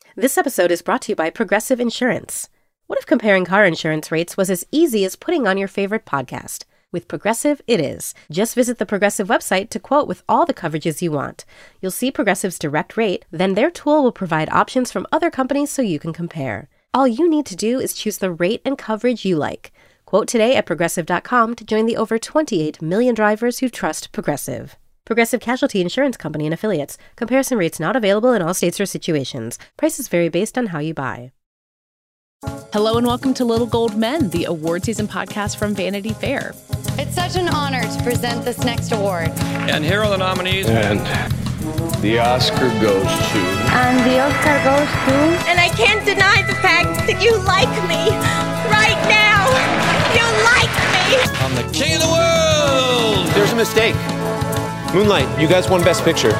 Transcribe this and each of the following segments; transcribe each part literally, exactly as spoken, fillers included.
This episode is brought to you by Progressive Insurance. What if comparing car insurance rates was as easy as putting on your favorite podcast? With Progressive, it is. Just visit the Progressive website to quote with all the coverages you want. You'll see Progressive's direct rate, then their tool will provide options from other companies so you can compare. All you need to do is choose the rate and coverage you like. Quote today at Progressive dot com to join the over twenty-eight million drivers who trust Progressive. Progressive Casualty Insurance Company and Affiliates. Comparison rates not available in all states or situations. Prices vary based on how you buy. Hello and welcome to Little Gold Men, the award season podcast from Vanity Fair. It's such an honor to present this next award. And here are the nominees. And the Oscar goes to... And the Oscar goes to... And I can't deny the fact that you like me. Right now. You like me. I'm the king of the world. There's a mistake. Moonlight, you guys won Best Picture.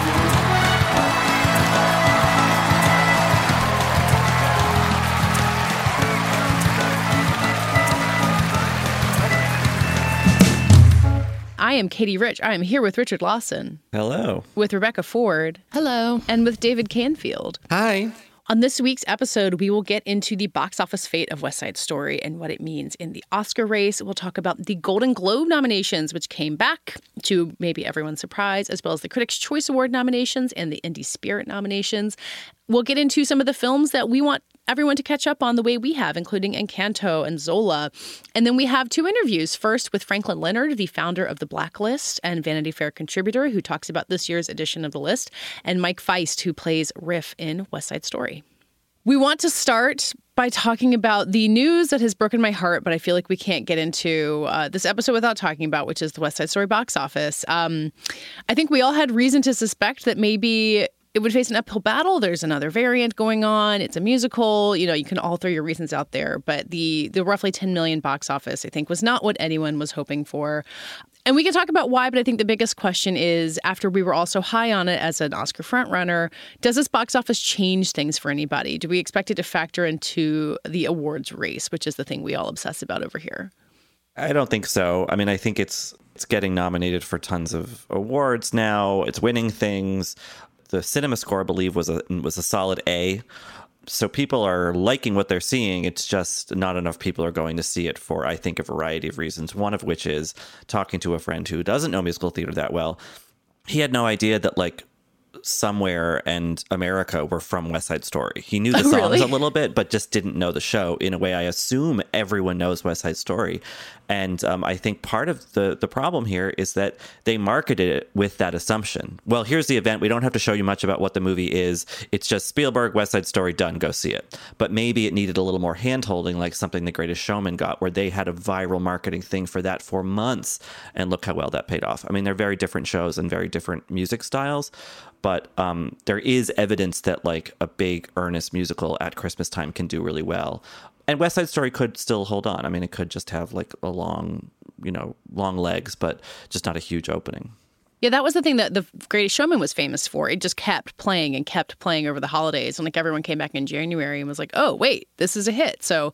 I am Katie Rich. I am here with Richard Lawson. Hello. With Rebecca Ford. Hello. And with David Canfield. Hi. On this week's episode, we will get into the box office fate of West Side Story and what it means in the Oscar race. We'll talk about the Golden Globe nominations, which came back to maybe everyone's surprise, as well as the Critics' Choice Award nominations and the Indie Spirit nominations. We'll get into some of the films that we want everyone to catch up on the way we have, including Encanto and Zola. And then we have two interviews. First with Franklin Leonard, the founder of The Blacklist and Vanity Fair contributor, who talks about this year's edition of the list, and Mike Feist, who plays Riff in West Side Story. We want to start by talking about the news that has broken my heart, but I feel like we can't get into uh, this episode without talking about, which is the West Side Story box office. Um, I think we all had reason to suspect that maybe it would face an uphill battle. There's another variant going on. It's a musical. You know, you can all throw your reasons out there. But the the roughly ten million box office, I think, was not what anyone was hoping for. And we can talk about why, but I think the biggest question is, after we were all so high on it as an Oscar frontrunner, does this box office change things for anybody? Do we expect it to factor into the awards race, which is the thing we all obsess about over here? I don't think so. I mean, I think it's it's getting nominated for tons of awards now. It's winning things. The cinema score, I believe, was a was a solid A. So people are liking what they're seeing. It's just not enough people are going to see it for, I think, a variety of reasons. One of which is talking to a friend who doesn't know musical theater that well. He had no idea that, like, Somewhere and America were from West Side Story. He knew the songs really? a little bit, but just didn't know the show. In a way, I assume everyone knows West Side Story. And um, I think part of the, the problem here is that they marketed it with that assumption. Well, here's the event. We don't have to show you much about what the movie is. It's just Spielberg, West Side Story, done. Go see it. But maybe it needed a little more hand-holding, like something The Greatest Showman got, where they had a viral marketing thing for that for months. And look how well that paid off. I mean, they're very different shows and very different music styles. But um, there is evidence that, like, a big, earnest musical at Christmas time can do really well. And West Side Story could still hold on. I mean, it could just have, like, a long, you know, long legs, but just not a huge opening. Yeah, that was the thing that The Greatest Showman was famous for. It just kept playing and kept playing over the holidays. And, like, everyone came back in January and was like, oh, wait, this is a hit. So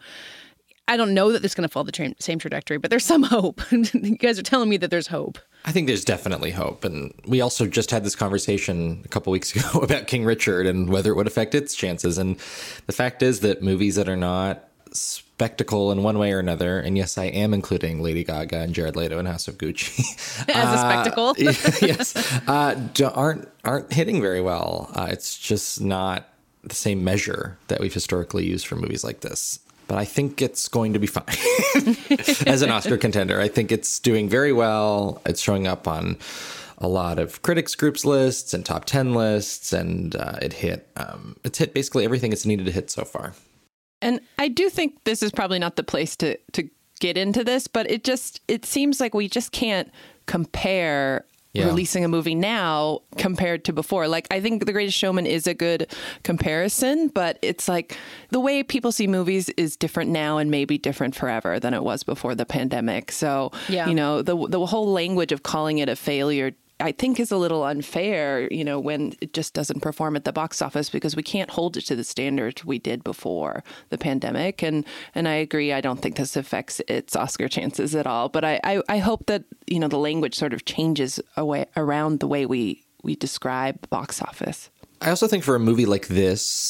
I don't know that it's going to follow the tra- same trajectory, but there's some hope. You guys are telling me that there's hope. I think there's definitely hope. And we also just had this conversation a couple weeks ago about King Richard and whether it would affect its chances. And the fact is that movies that are not spectacle in one way or another, and yes, I am including Lady Gaga and Jared Leto in House of Gucci. As a spectacle? Uh, yes. Uh, aren't, aren't hitting very well. Uh, it's just not the same measure that we've historically used for movies like this. But I think it's going to be fine as an Oscar contender. I think it's doing very well. It's showing up on a lot of critics groups lists and top ten lists, and uh, it hit um, it's hit basically everything it's needed to hit so far. And I do think this is probably not the place to to get into this, but it just it seems like we just can't compare yeah. releasing a movie now compared to before. Like, I think The Greatest Showman is a good comparison, but it's like the way people see movies is different now and maybe different forever than it was before the pandemic. So, yeah. you know, the the whole language of calling it a failure, I think, is a little unfair, you know, when it just doesn't perform at the box office, because we can't hold it to the standards we did before the pandemic. And and I agree, I don't think this affects its Oscar chances at all. But I, I, I hope that, you know, the language sort of changes away around the way we, we describe box office. I also think for a movie like this,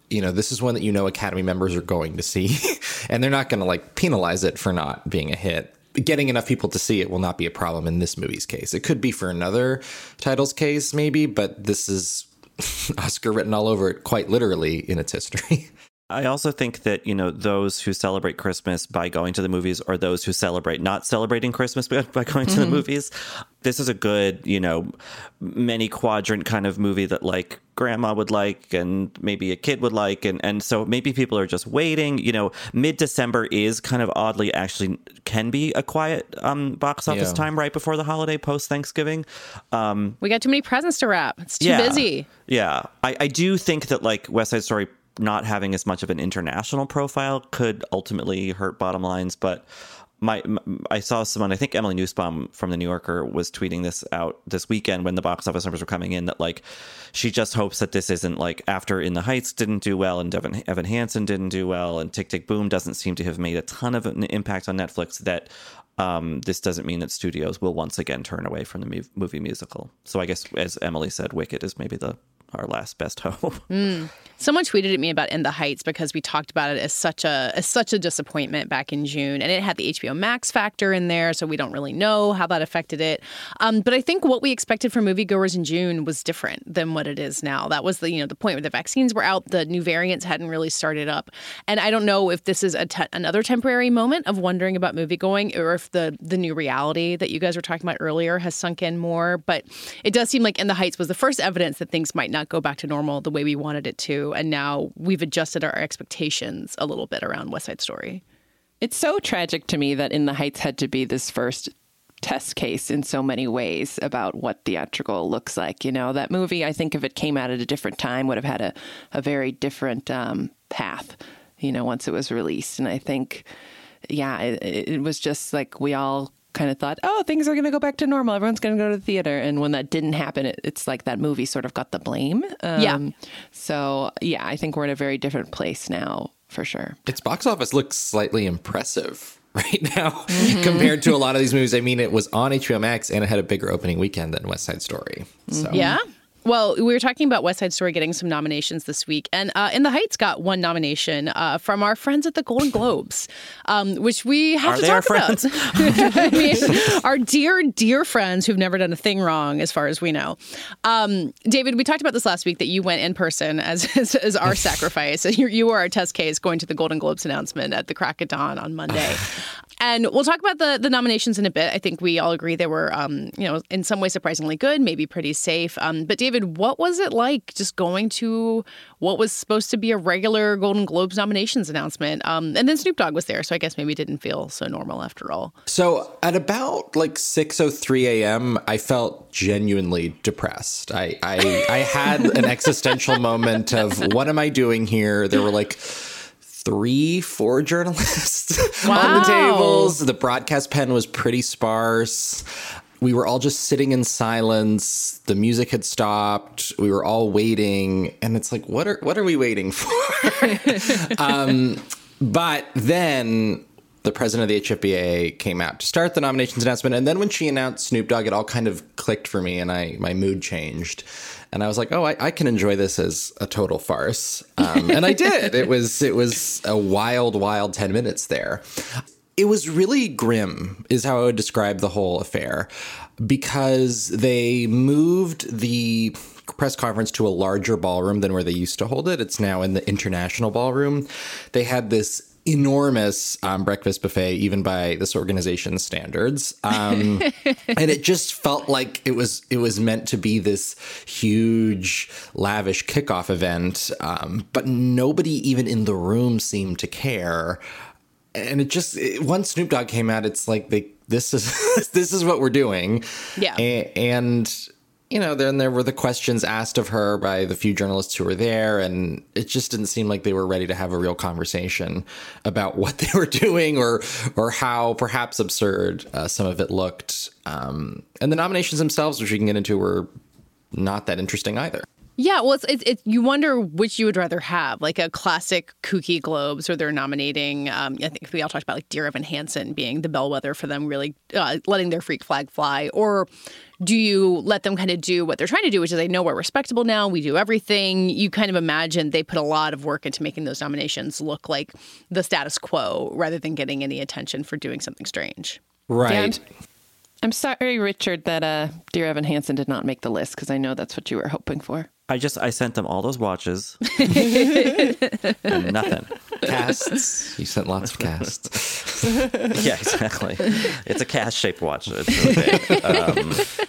you know, this is one that, you know, Academy members are going to see, and they're not going to like penalize it for not being a hit. Getting enough people to see it will not be a problem in this movie's case. It could be for another title's case, maybe, but this is Oscar written all over it, quite literally, in its history. I also think that, you know, those who celebrate Christmas by going to the movies or those who celebrate not celebrating Christmas by going to mm-hmm. the movies, this is a good, you know, many quadrant kind of movie that like grandma would like and maybe a kid would like. And, and so maybe people are just waiting. You know, mid-December is kind of oddly actually can be a quiet um, box office yeah. time right before the holiday, post-Thanksgiving. Um, we got too many presents to wrap. It's too yeah, busy. Yeah. I, I do think that like West Side Story not having as much of an international profile could ultimately hurt bottom lines. But my, my I saw someone, I think Emily Nussbaum from The New Yorker was tweeting this out this weekend when the box office numbers were coming in, that like she just hopes that this isn't like after In the Heights didn't do well and Devin, Evan Hansen didn't do well and Tick, Tick, Boom doesn't seem to have made a ton of an impact on Netflix, that um, this doesn't mean that studios will once again turn away from the movie musical. So I guess, as Emily said, Wicked is maybe the our last best hope. Mm. Someone tweeted at me about In the Heights because we talked about it as such a as such a disappointment back in June, and it had the H B O Max factor in there, so we don't really know how that affected it. Um, but I think what we expected from moviegoers in June was different than what it is now. That was the you know the point where the vaccines were out, the new variants hadn't really started up, and I don't know if this is a te- another temporary moment of wondering about moviegoing, or if the the new reality that you guys were talking about earlier has sunk in more. But it does seem like In the Heights was the first evidence that things might not go back to normal the way we wanted it to. And now we've adjusted our expectations a little bit around West Side Story. It's so tragic to me that In the Heights had to be this first test case in so many ways about what theatrical looks like. You know, that movie, I think if it came out at a different time, would have had a, a very different um, path, you know, once it was released. And I think, yeah, it, it was just like we all kind of thought, oh, things are going to go back to normal. Everyone's going to go to the theater. And when that didn't happen, it, it's like that movie sort of got the blame. Um, yeah. So, yeah, I think we're in a very different place now, for sure. Its box office looks slightly impressive right now mm-hmm. compared to a lot of these movies. I mean, it was on H B O Max and it had a bigger opening weekend than West Side Story. So. Yeah. Well, we were talking about West Side Story getting some nominations this week, and uh, In the Heights got one nomination uh, from our friends at the Golden Globes, um, which we have Are to they talk our about. friends? I mean, our dear, dear friends who've never done a thing wrong, as far as we know. Um, David, we talked about this last week that you went in person as as, as our sacrifice. You, you were our test case going to the Golden Globes announcement at the crack of dawn on Monday. And we'll talk about the, the nominations in a bit. I think we all agree they were, um, you know, in some ways surprisingly good, maybe pretty safe. Um, but David, what was it like just going to what was supposed to be a regular Golden Globes nominations announcement? Um, and then Snoop Dogg was there, so I guess maybe it didn't feel so normal after all. So at about like six oh three a.m., I felt genuinely depressed. I, I, I had an existential moment of, what am I doing here? There were like three, four journalists wow. on the tables. The broadcast pen was pretty sparse. We were all just sitting in silence. The music had stopped. We were all waiting. And it's like, what are what are we waiting for? um, but then the president of the H F B A came out to start the nominations announcement. And then when she announced Snoop Dogg, it all kind of clicked for me and I my mood changed. And I was like, oh, I, I can enjoy this as a total farce. Um, and I did. It was it was a wild, wild ten minutes there. It was really grim, is how I would describe the whole affair, because they moved the press conference to a larger ballroom than where they used to hold it. It's now in the International Ballroom. They had this enormous um, breakfast buffet, even by this organization's standards. Um, and it just felt like it was it was meant to be this huge, lavish kickoff event. Um, but nobody even in the room seemed to care. And it just, it, once Snoop Dogg came out, it's like, they, this is this is what we're doing. Yeah. A- and, you know, then there were the questions asked of her by the few journalists who were there. And it just didn't seem like they were ready to have a real conversation about what they were doing or or how perhaps absurd uh, some of it looked. Um, and the nominations themselves, which we can get into, were not that interesting either. Yeah, well, it's, it's, it's you wonder which you would rather have, like a classic kooky Globes where they're nominating. Um, I think we all talked about like Dear Evan Hansen being the bellwether for them, really uh, letting their freak flag fly. Or do you let them kind of do what they're trying to do, which is, I know we're respectable now, we do everything. You kind of imagine they put a lot of work into making those nominations look like the status quo rather than getting any attention for doing something strange. Right. Yeah, I'm sorry, Richard, that uh, Dear Evan Hansen did not make the list, because I know that's what you were hoping for. I just, I sent them all those watches. And nothing. Casts. You sent lots of casts. Yeah, exactly. It's a cast-shaped watch. It's really big. Um,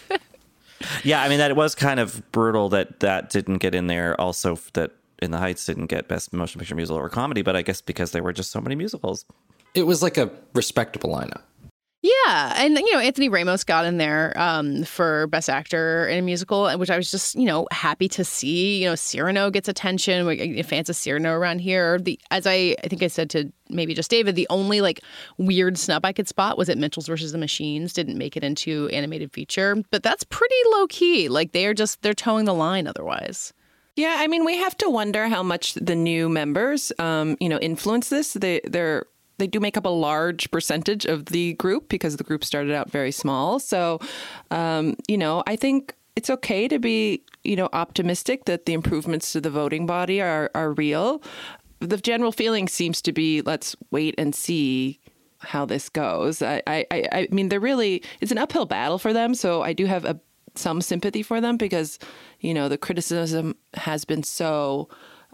yeah, I mean, that it was kind of brutal that that didn't get in there. Also, that In the Heights didn't get Best Motion Picture Musical or Comedy, but I guess because there were just so many musicals. It was like a respectable lineup. Yeah, and, you know, Anthony Ramos got in there um, for Best Actor in a Musical, which I was just, you know, happy to see. You know, Cyrano gets attention. We're fans of Cyrano around here. The As I, I think I said to maybe just David, the only, like, weird snub I could spot was that Mitchells versus the Machines didn't make it into animated feature. But that's pretty low-key. Like, they are just, they're towing the line otherwise. Yeah, I mean, we have to wonder how much the new members, um, you know, influence this. They, they're... They do make up a large percentage of the group because the group started out very small. So, um, you know, I think it's okay to be, you know, optimistic that the improvements to the voting body are, are real. The general feeling seems to be, let's wait and see how this goes. I, I, I mean, they're really, it's an uphill battle for them. So I do have a, some sympathy for them because, you know, the criticism has been so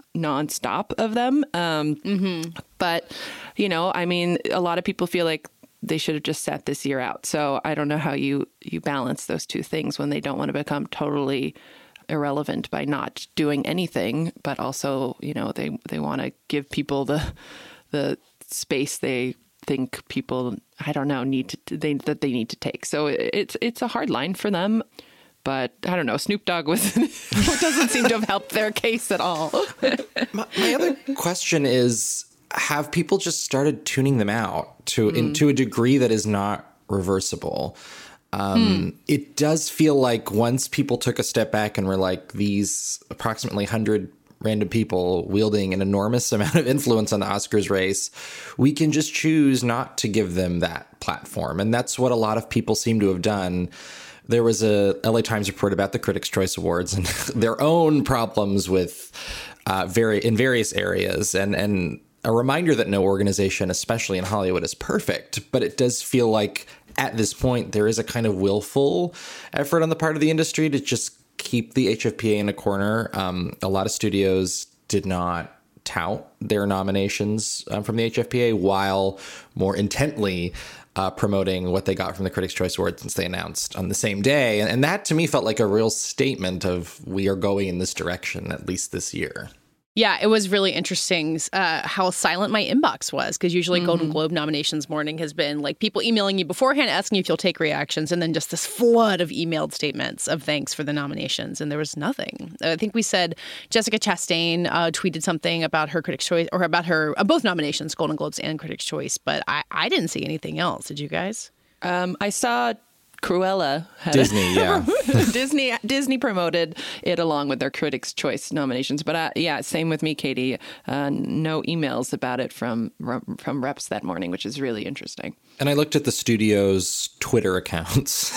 nonstop of them. Um, mm-hmm. But, you know, I mean, a lot of people feel like they should have just sat this year out. So I don't know how you, you balance those two things when they don't want to become totally irrelevant by not doing anything, but also, you know, they, they want to give people the, the space they think people, I don't know, need to, they, that they need to take. So it's, it's a hard line for them. But I don't know, Snoop Dogg was doesn't seem to have helped their case at all. my, my other question is, have people just started tuning them out to mm. in, to a degree that is not reversible? Um, mm. It does feel like once people took a step back and were like, these approximately one hundred random people wielding an enormous amount of influence on the Oscars race, we can just choose not to give them that platform. And that's what a lot of people seem to have done. There was a L A Times report about the Critics' Choice Awards and their own problems with uh, very in various areas, and and a reminder that no organization, especially in Hollywood, is perfect. But it does feel like at this point there is a kind of willful effort on the part of the industry to just keep the H F P A in a corner. Um, a lot of studios did not tout their nominations um, from the H F P A while more intently Uh, promoting what they got from the Critics' Choice Awards since they announced on the same day. And, and that, to me, felt like a real statement of we are going in this direction, at least this year. Yeah, it was really interesting uh, how silent my inbox was, because usually mm-hmm. Golden Globe nominations morning has been like people emailing you beforehand, asking you if you'll take reactions, and then just this flood of emailed statements of thanks for the nominations. And there was nothing. I think we said Jessica Chastain uh, tweeted something about her Critics' Choice, or about her uh, both nominations, Golden Globes and Critics' Choice, but I, I didn't see anything else. Did you guys? Um, I saw Cruella. Had Disney, yeah. Disney Disney promoted it along with their Critics' Choice nominations. But uh, yeah, same with me, Katie. Uh, no emails about it from from reps that morning, which is really interesting. And I looked at the studio's Twitter accounts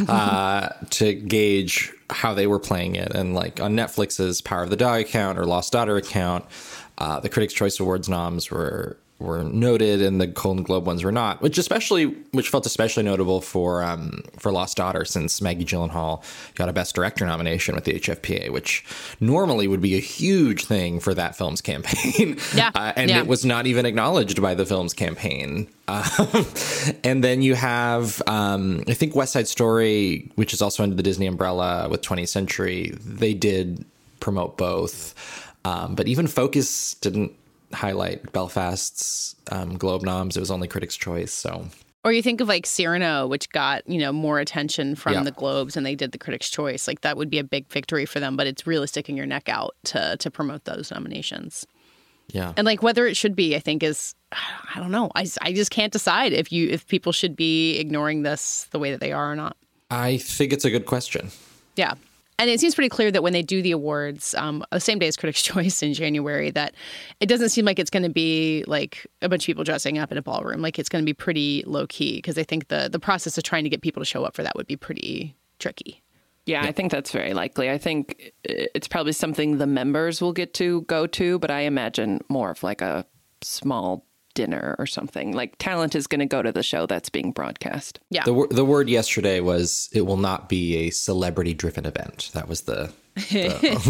uh, to gauge how they were playing it. And like on Netflix's Power of the Dog account or Lost Daughter account, uh, the Critics' Choice Awards noms were were noted and the Golden Globe ones were not, which especially which felt especially notable for um, for Lost Daughter, since Maggie Gyllenhaal got a Best Director nomination with the H F P A, which normally would be a huge thing for that film's campaign. Yeah, uh, and yeah. it was not even acknowledged by the film's campaign. Um, and then you have, um, I think West Side Story, which is also under the Disney umbrella with twentieth Century, they did promote both. Um, but even Focus didn't highlight Belfast's um, Globe noms. It was only Critics' Choice. So, or you think of like Cyrano, which got, you know, more attention from yeah. the Globes, and they did the Critics' Choice. Like that would be a big victory for them, but it's really sticking your neck out to to promote those nominations. Yeah, and like whether it should be, I think is, I don't know. I, I just can't decide if you if people should be ignoring this the way that they are or not. I think it's a good question. Yeah. And it seems pretty clear that when they do the awards, um, the same day as Critics' Choice in January, that it doesn't seem like it's going to be like a bunch of people dressing up in a ballroom. Like it's going to be pretty low key because I think the the process of trying to get people to show up for that would be pretty tricky. Yeah, I think that's very likely. I think it's probably something the members will get to go to, but I imagine more of like a small dinner or something. Like talent is going to go to the show that's being broadcast. Yeah. The, the word yesterday was it will not be a celebrity driven event. That was the, the,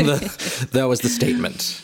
the that was the statement.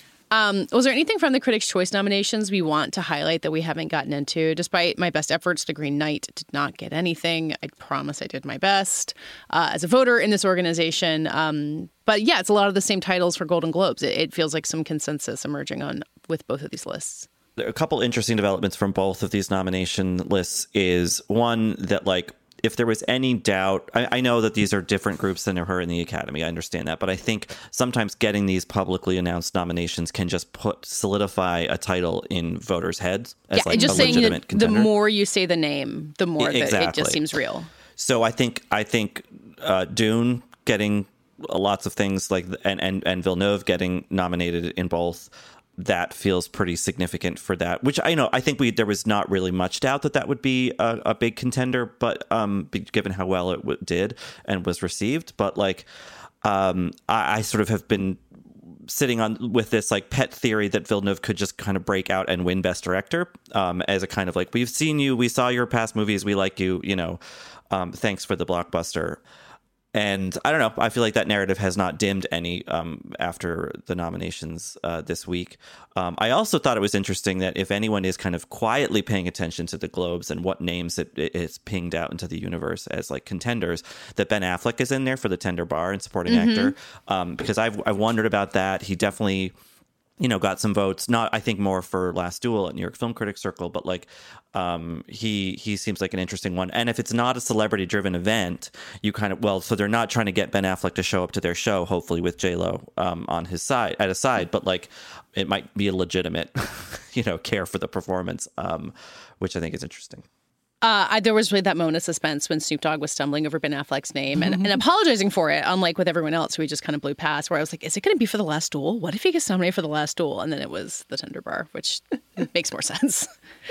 Um, was there anything from the Critics' Choice nominations we want to highlight that we haven't gotten into? Despite my best efforts, The Green Knight did not get anything. I promise I did my best uh, as a voter in this organization. Um, but yeah, it's a lot of the same titles for Golden Globes. It, it feels like some consensus emerging on with both of these lists. A couple interesting developments from both of these nomination lists is one that, like, if there was any doubt, I, I know that these are different groups than her in the Academy. I understand that. But I think sometimes getting these publicly announced nominations can just put solidify a title in voters' heads as yeah, like just a saying legitimate that contender. The more you say the name, the more exactly. that it just seems real. So I think I think uh, Dune getting lots of things like and, and, and Villeneuve getting nominated in both. That feels pretty significant for that, which I know I think we there was not really much doubt that that would be a, a big contender, but um, given how well it w- did and was received, but like um, I, I sort of have been sitting on with this like pet theory that Villeneuve could just kind of break out and win Best Director um, as a kind of like we've seen you, we saw your past movies, we like you, you know, um, thanks for the blockbuster. And I don't know, I feel like that narrative has not dimmed any um, after the nominations uh, this week. Um, I also thought it was interesting that if anyone is kind of quietly paying attention to the Globes and what names it is pinged out into the universe as like contenders, that Ben Affleck is in there for The Tender Bar and supporting mm-hmm. actor. Um, because I've, I've wondered about that. He definitely, you know, got some votes, not I think more for Last Duel at New York Film Critics Circle, but like um, he he seems like an interesting one. And if it's not a celebrity driven event, you kind of, well, so they're not trying to get Ben Affleck to show up to their show, hopefully with J-Lo um, on his side, at his side, but like it might be a legitimate, you know, care for the performance, um, which I think is interesting. Uh, I, there was really that moment of suspense when Snoop Dogg was stumbling over Ben Affleck's name and, and apologizing for it, unlike with everyone else who he just kind of blew past, where I was like, is it going to be for The Last Duel? What if he gets nominated for The Last Duel? And then it was The Tender Bar, which makes more sense.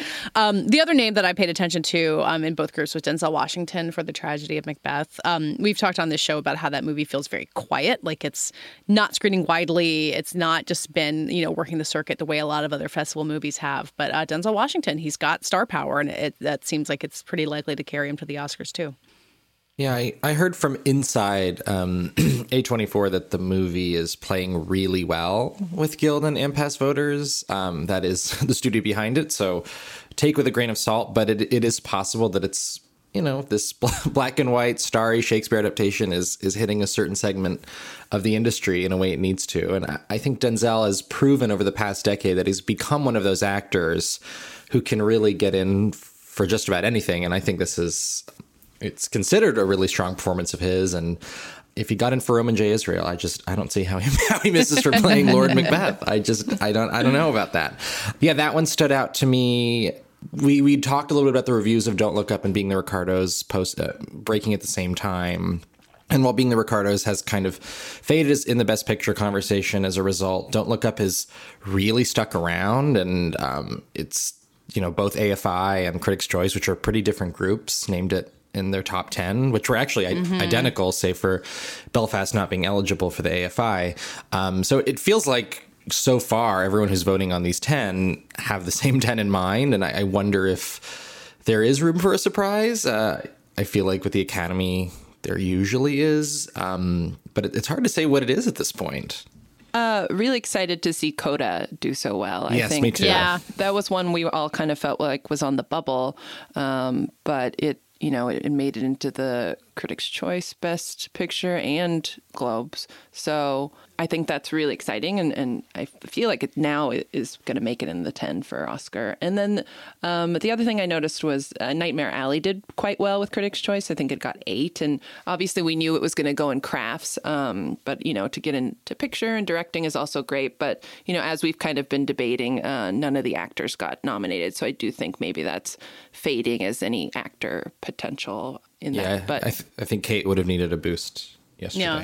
Um, the other name that I paid attention to um, in both groups was Denzel Washington for The Tragedy of Macbeth. Um, we've talked on this show about how that movie feels very quiet, like it's not screening widely. It's not just been, you know, working the circuit the way a lot of other festival movies have. But uh, Denzel Washington, he's got star power, and it, that seems like it's pretty likely to carry him to the Oscars too. Yeah, I, I heard from inside um, A twenty-four that the movie is playing really well with Guild and Impasse voters. Um, that is the studio behind it, so take with a grain of salt. But it, it is possible that it's, you know, this black and white starry Shakespeare adaptation is is hitting a certain segment of the industry in a way it needs to. And I, I think Denzel has proven over the past decade that he's become one of those actors who can really get in for just about anything. And I think this is, it's considered a really strong performance of his. And if he got in for Roman J. Israel, I just, I don't see how he, how he misses for playing Lord Macbeth. I just, I don't, I don't know about that. Yeah, that one stood out to me. We, we talked a little bit about the reviews of Don't Look Up and Being the Ricardos post uh, breaking at the same time. And while Being the Ricardos has kind of faded in the Best Picture conversation as a result, Don't Look Up has really stuck around. And um, it's, you know, both A F I and Critics' Choice, which are pretty different groups, named it in their top ten, which were actually mm-hmm. identical, save for Belfast not being eligible for the A F I. Um, so it feels like so far, everyone who's voting on these ten have the same ten in mind. And I, I wonder if there is room for a surprise. Uh, I feel like with the Academy, there usually is. Um, but it, it's hard to say what it is at this point. Uh, really excited to see Coda do so well. I yes, think. me too. Yeah, that was one we all kind of felt like was on the bubble, um, but it, you know, it, it made it into the Critics' Choice Best Picture and Globes. So I think that's really exciting, and, and I feel like it now is going to make it in the ten for Oscar. And then um, the other thing I noticed was uh, Nightmare Alley did quite well with Critics' Choice. I think it got eight, and obviously we knew it was going to go in crafts, um, but, you know, to get into picture and directing is also great. But, you know, as we've kind of been debating, uh, none of the actors got nominated. So I do think maybe that's fading as any actor potential in yeah, that. But I, th- I think Kate would have needed a boost yesterday. Yeah.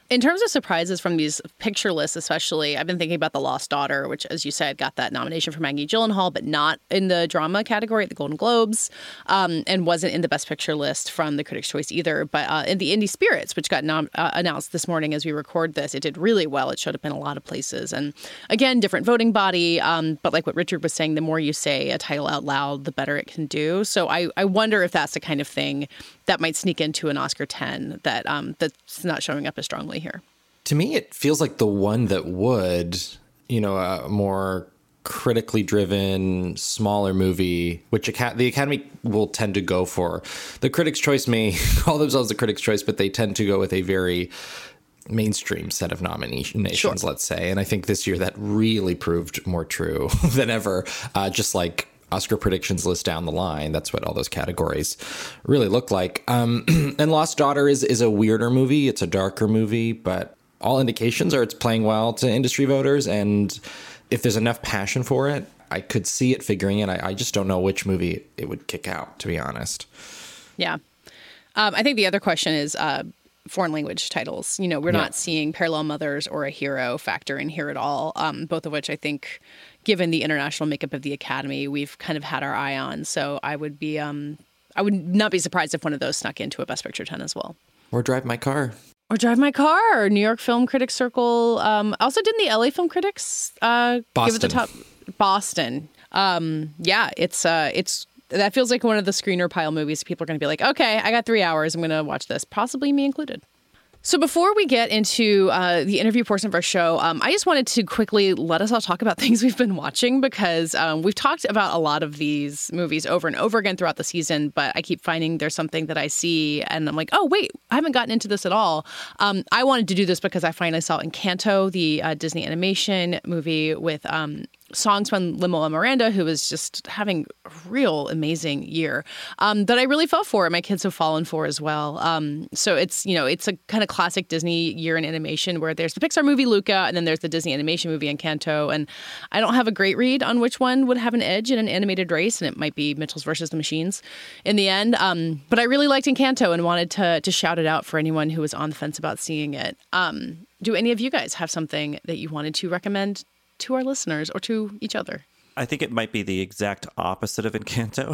In terms of surprises from these picture lists, especially, I've been thinking about The Lost Daughter, which, as you said, got that nomination for Maggie Gyllenhaal, but not in the drama category at the Golden Globes, um, and wasn't in the Best Picture list from the Critics' Choice either. But uh, in the Indie Spirits, which got nom- uh, announced this morning as we record this, it did really well. It showed up in a lot of places. And again, different voting body. Um, but like what Richard was saying, the more you say a title out loud, the better it can do. So I, I wonder if that's the kind of thing that might sneak into an Oscar ten that um, that's not showing up as strongly here. To me, it feels like the one that would, you know, a more critically driven, smaller movie, which the Academy will tend to go for. The Critics' Choice may call themselves the Critics' Choice, but they tend to go with a very mainstream set of nominations, sure. let's say. And I think this year that really proved more true than ever, uh, just like Oscar predictions list down the line. That's what all those categories really look like. Um, and Lost Daughter is, is a weirder movie. It's a darker movie, but all indications are it's playing well to industry voters. And if there's enough passion for it, I could see it figuring in. I, I just don't know which movie it would kick out, to be honest. Yeah. Um, I think the other question is uh, foreign language titles. You know, we're yeah. not seeing Parallel Mothers or A Hero factor in here at all, um, both of which I think, given the international makeup of the Academy, we've kind of had our eye on. So I would be, um, I would not be surprised if one of those snuck into a Best Picture ten as well. Or Drive My Car. Or Drive My Car, or New York Film Critics Circle. Um, also, didn't the L A Film Critics uh, give it the top? Boston. Um, yeah, it's uh, it's that feels like one of the screener pile movies. People are going to be like, okay, I got three hours. I'm going to watch this, possibly me included. So before we get into uh, the interview portion of our show, um, I just wanted to quickly let us all talk about things we've been watching, because um, we've talked about a lot of these movies over and over again throughout the season, but I keep finding there's something that I see and I'm like, oh, wait, I haven't gotten into this at all. Um, I wanted to do this because I finally saw Encanto, the uh, Disney animation movie with um, songs from Lin-Manuel Miranda, who was just having a real amazing year um, that I really fell for, and my kids have fallen for as well. Um, so it's, you know, it's a kind of classic Disney year in animation where there's the Pixar movie Luca, and then there's the Disney animation movie Encanto. And I don't have a great read on which one would have an edge in an animated race, and it might be Mitchell's versus the Machines in the end. Um, but I really liked Encanto and wanted to to shout it out for anyone who was on the fence about seeing it. Um, do any of you guys have something that you wanted to recommend to our listeners or to each other? I think it might be the exact opposite of Encanto.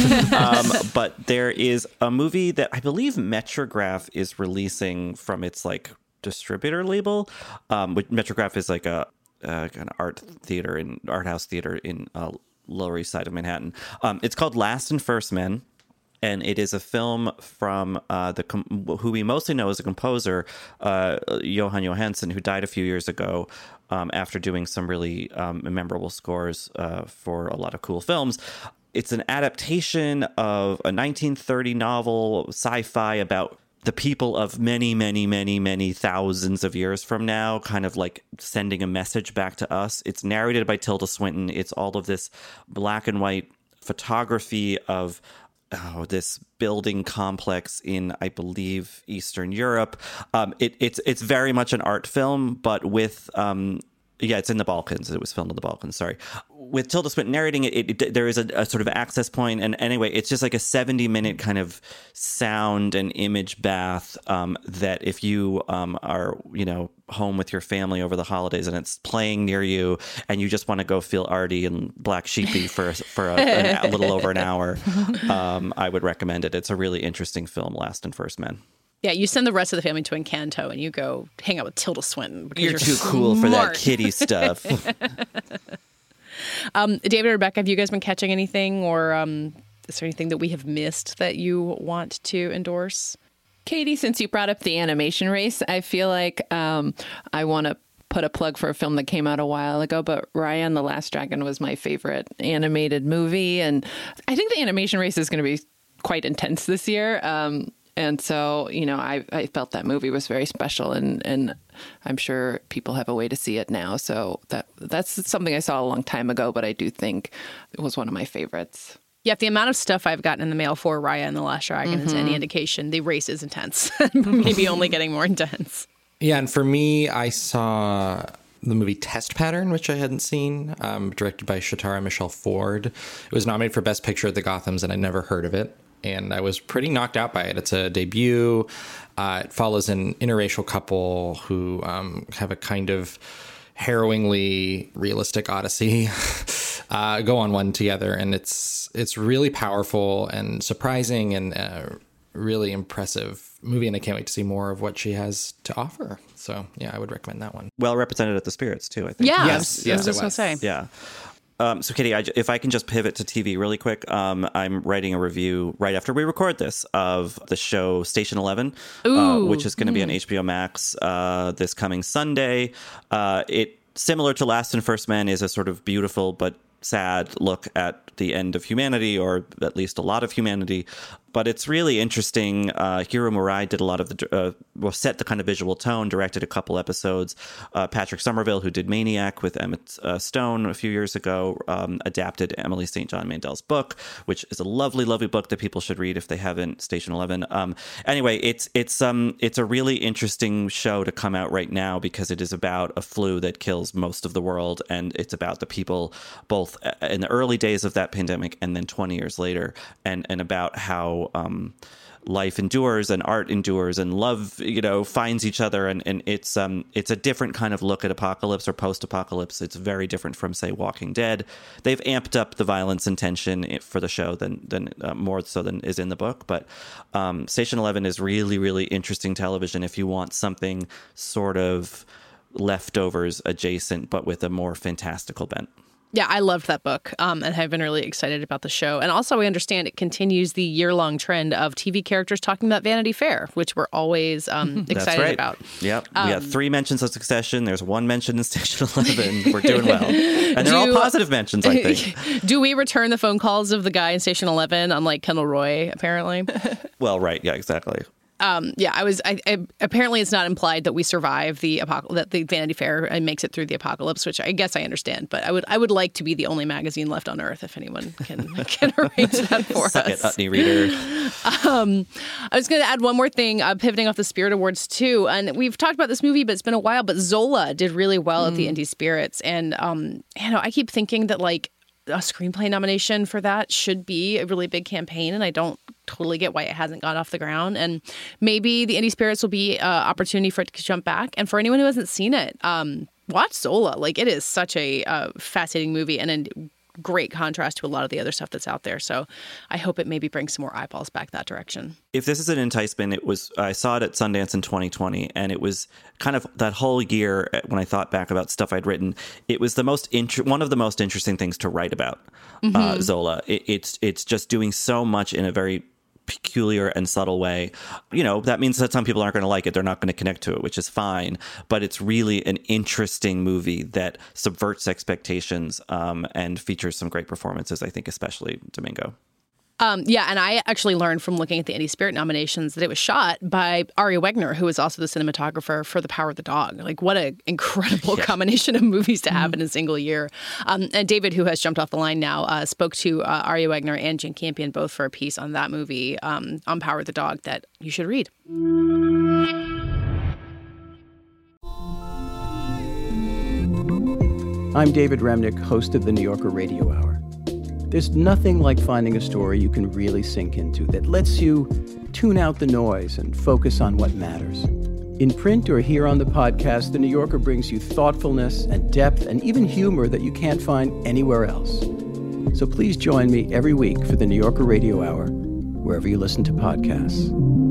um, but there is a movie that I believe Metrograph is releasing from its like distributor label. Um, which Metrograph is like a, a kind of art theater in art house theater in uh, Lower East Side of Manhattan. Um, it's called Last and First Men. And it is a film from uh, the com- who we mostly know as a composer, uh, Johan Johansson, who died a few years ago um, after doing some really um, memorable scores uh, for a lot of cool films. It's an adaptation of a nineteen thirty novel, sci-fi about the people of many, many, many, many thousands of years from now, kind of like sending a message back to us. It's narrated by Tilda Swinton. It's all of this black and white photography of Oh, this building complex in, I believe, Eastern Europe. Um, it, it's it's very much an art film, but with um, yeah, it's in the Balkans. It was filmed in the Balkans. Sorry, with Tilda Swinton narrating it, it, it there is a, a sort of access point, and anyway, it's just like a seventy minute kind of sound and image bath um, that if you um, are you know home with your family over the holidays and it's playing near you and you just want to go feel arty and black sheepy for for a, a, a little over an hour, um, I would recommend it. It's a really interesting film, Last and First Men. Yeah, you send the rest of the family to Encanto and you go hang out with Tilda Swinton. You're, you're too smart. cool for that kiddie stuff. um, David or Rebecca, have you guys been catching anything, or um, is there anything that we have missed that you want to endorse? Katie, since you brought up the animation race, I feel like um, I want to put a plug for a film that came out a while ago, but Raya and the Last Dragon was my favorite animated movie. And I think the animation race is going to be quite intense this year. Um, and so, you know, I, I felt that movie was very special, and, and I'm sure people have a way to see it now. So that that's something I saw a long time ago, but I do think it was one of my favorites. Yeah, if the amount of stuff I've gotten in the mail for Raya and the Last Dragon mm-hmm. is any indication, the race is intense. Maybe only getting more intense. Yeah, and for me, I saw the movie Test Pattern, which I hadn't seen, um, directed by Shatara Michelle Ford. It was nominated for Best Picture at the Gothams, and I'd never heard of it. and I was pretty knocked out by it. It's a debut. Uh, it follows an interracial couple who um, have a kind of harrowingly realistic odyssey uh, go on one together, and it's it's really powerful and surprising and uh, really impressive movie, and I can't wait to see more of what she has to offer. So yeah, I would recommend that one. Well represented at the Spirits too, I think. Yeah, yes, I was, yes, I was just gonna say. Yeah. Um, so, Katie, I, if I can just pivot to T V really quick, um, I'm writing a review right after we record this of the show Station Eleven, uh, which is going to mm. be on H B O Max uh, this coming Sunday. Uh, it, similar to Last and First Men, is a sort of beautiful but sad look at the end of humanity, or at least a lot of humanity. But it's really interesting. Uh, Hiro Murai did a lot of the, uh, well, set the kind of visual tone, directed a couple episodes. Uh, Patrick Somerville, who did Maniac with Emma uh, Stone a few years ago, um, adapted Emily Saint John Mandel's book, which is a lovely, lovely book that people should read if they haven't. Station Eleven. Um, anyway, it's it's um it's a really interesting show to come out right now because it is about a flu that kills most of the world, and it's about the people both in the early days of that pandemic and then twenty years later, and and about how Um, life endures and art endures and love, you know, finds each other. And, and it's um, it's a different kind of look at apocalypse or post-apocalypse. It's very different from, say, Walking Dead. They've amped up the violence and tension for the show than, than uh, more so than is in the book. But um, Station Eleven is really, really interesting television if you want something sort of leftovers adjacent, but with a more fantastical bent. Yeah, I loved that book, um, and have been really excited about the show. And also, I understand it continues the year-long trend of T V characters talking about Vanity Fair, which we're always um, excited That's right. about. Yep. Um, we got three mentions of Succession. There's one mention in Station Eleven. We're doing well. And they're do, all positive mentions, I think. Do we return the phone calls of the guy in Station Eleven, unlike Kendall Roy, apparently? Well, right. Yeah, exactly. Um, yeah, I was. I, I, apparently, it's not implied that we survive the apoc- that the Vanity Fair and makes it through the apocalypse, which I guess I understand. But I would, I would like to be the only magazine left on Earth if anyone can can arrange that for Suck us. It, Utney Reader. Um, I was going to add one more thing, uh, pivoting off the Spirit Awards too, and we've talked about this movie, but it's been a while. But Zola did really well mm. at the Indie Spirits, and um, you know, I keep thinking that like a screenplay nomination for that should be a really big campaign, and I don't totally get why it hasn't got off the ground. And maybe the Indie Spirits will be an opportunity for it to jump back. And for anyone who hasn't seen it, um, watch Zola. Like, it is such a uh, fascinating movie and a great contrast to a lot of the other stuff that's out there. So I hope it maybe brings some more eyeballs back that direction. If this is an enticement, it was, I saw it at Sundance in twenty twenty, and it was kind of that whole year when I thought back about stuff I'd written, it was the most inter- one of the most interesting things to write about. Mm-hmm. uh, Zola. It, it's it's just doing so much in a very peculiar and subtle way. You know, that means that some people aren't going to like it. They're not going to connect to it, which is fine. But it's really an interesting movie that subverts expectations um, and features some great performances, I think, especially Domingo. Um, yeah, and I actually learned from looking at the Indie Spirit nominations that it was shot by Ari Wegner, who is also the cinematographer for The Power of the Dog. Like, what an incredible yeah. combination of movies to have mm-hmm. in a single year. Um, and David, who has jumped off the line now, uh, spoke to uh, Ari Wegner and Jane Campion both for a piece on that movie, um, on Power of the Dog, that you should read. I'm David Remnick, host of the New Yorker Radio Hour. There's nothing like finding a story you can really sink into that lets you tune out the noise and focus on what matters. In print or here on the podcast, The New Yorker brings you thoughtfulness and depth and even humor that you can't find anywhere else. So please join me every week for the New Yorker Radio Hour, wherever you listen to podcasts.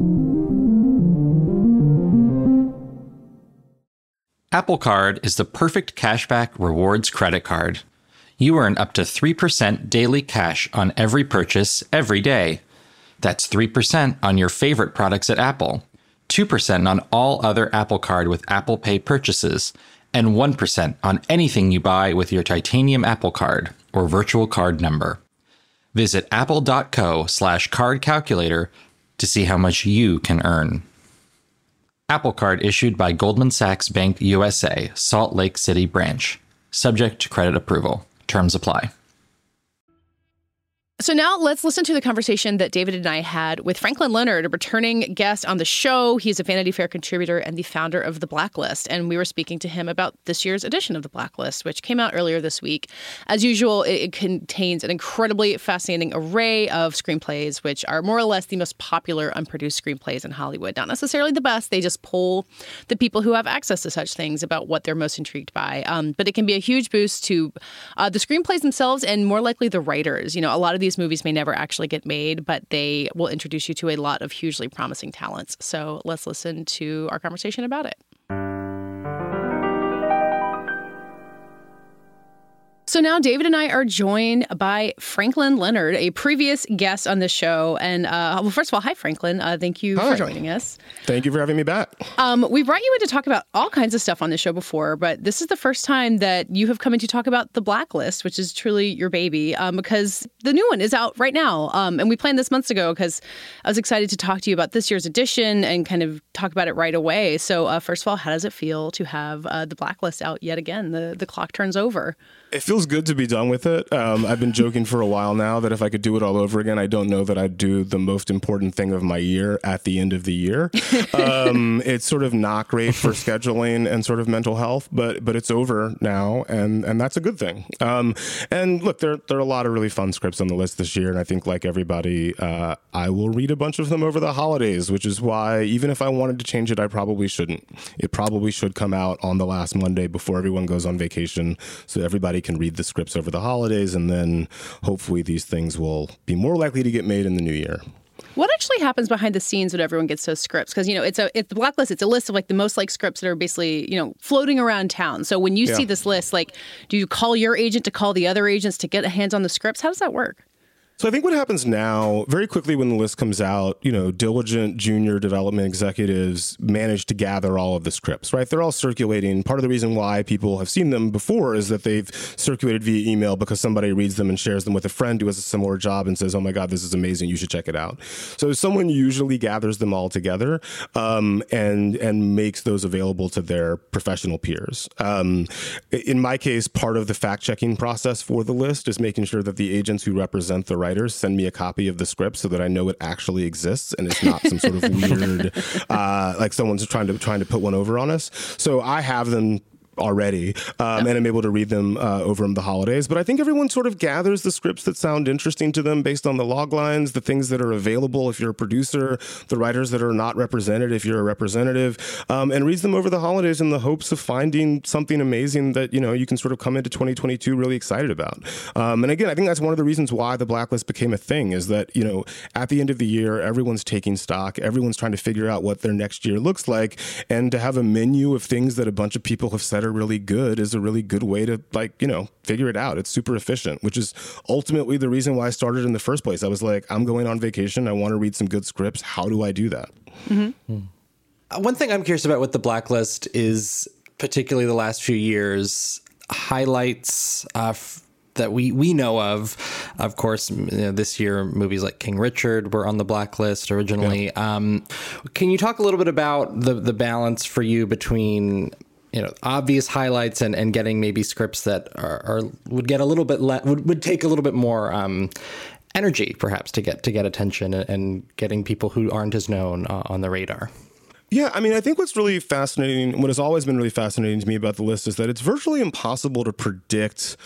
Apple Card is the perfect cashback rewards credit card. You earn up to three percent daily cash on every purchase every day. That's three percent on your favorite products at Apple, two percent on all other Apple Card with Apple Pay purchases, and one percent on anything you buy with your titanium Apple Card or virtual card number. Visit apple.co slash card calculator to see how much you can earn. Apple Card issued by Goldman Sachs Bank U S A, Salt Lake City branch. Subject to credit approval. Terms apply. So now let's listen to the conversation that David and I had with Franklin Leonard, a returning guest on the show. He's a Vanity Fair contributor and the founder of The Blacklist. And we were speaking to him about this year's edition of The Blacklist, which came out earlier this week. As usual, it, it contains an incredibly fascinating array of screenplays, which are more or less the most popular unproduced screenplays in Hollywood. Not necessarily the best. They just poll the people who have access to such things about what they're most intrigued by. Um, but it can be a huge boost to uh, the screenplays themselves and more likely the writers. You know, a lot of these movies may never actually get made, but they will introduce you to a lot of hugely promising talents. So let's listen to our conversation about it. So now David and I are joined by Franklin Leonard, a previous guest on the show. And uh, well, first of all, hi, Franklin. Uh, thank you hi. for joining us. Thank you for having me back. Um, we brought you in to talk about all kinds of stuff on the show before, but this is the first time that you have come in to talk about The Blacklist, which is truly your baby, um, because the new one is out right now. Um, and we planned this months ago because I was excited to talk to you about this year's edition and kind of talk about it right away. So uh, first of all, how does it feel to have uh, The Blacklist out yet again? The, the clock turns over. It feels good to be done with it. Um, I've been joking for a while now that if I could do it all over again, I don't know that I'd do the most important thing of my year at the end of the year. Um, it's sort of not great for scheduling and sort of mental health, but but it's over now, and and that's a good thing. Um, and look, there there are a lot of really fun scripts on the list this year, and I think like everybody, uh, I will read a bunch of them over the holidays, which is why even if I wanted to change it, I probably shouldn't. It probably should come out on the last Monday before everyone goes on vacation, so everybody can read the scripts over the holidays, and then hopefully these things will be more likely to get made in the new year. What actually happens behind the scenes when everyone gets those scripts? Because, you know, it's a it's the Blacklist. It's a list of like the most like scripts that are basically, you know, floating around town. So when you yeah. see this list, like, do you call your agent to call the other agents to get hands on the scripts? How does that work? So I think what happens now, very quickly when the list comes out, you know, diligent junior development executives manage to gather all of the scripts, right? They're all circulating. Part of the reason why people have seen them before is that they've circulated via email because somebody reads them and shares them with a friend who has a similar job and says, oh my God, this is amazing. You should check it out. So someone usually gathers them all together um, and, and makes those available to their professional peers. Um, in my case, part of the fact-checking process for the list is making sure that the agents who represent the writers send me a copy of the script so that I know it actually exists and it's not some sort of weird, uh, like someone's trying to trying to put one over on us. So I have them already, um, and I'm able to read them uh, over the holidays. But I think everyone sort of gathers the scripts that sound interesting to them based on the log lines, the things that are available if you're a producer, the writers that are not represented if you're a representative, um, and reads them over the holidays in the hopes of finding something amazing that, you know, you can sort of come into twenty twenty-two really excited about. Um, and again, I think that's one of the reasons why the Blacklist became a thing is that, you know, at the end of the year, everyone's taking stock, everyone's trying to figure out what their next year looks like, and to have a menu of things that a bunch of people have said are really good is a really good way to, like, you know, figure it out. It's super efficient, which is ultimately the reason why I started in the first place. I was like, I'm going on vacation. I want to read some good scripts. How do I do that? Mm-hmm. Uh, one thing I'm curious about with the Blacklist is particularly the last few years, highlights uh, f- that we, we know of. Of course, you know, this year, movies like King Richard were on the Blacklist originally. Yeah. Um, can you talk a little bit about the, the balance for you between, you know, obvious highlights and, and getting maybe scripts that are, are would get a little bit le- would, would take a little bit more um, energy, perhaps, to get to get attention and, and getting people who aren't as known uh, on the radar? Yeah, I mean, I think what's really fascinating, what has always been really fascinating to me about the list is that it's virtually impossible to predict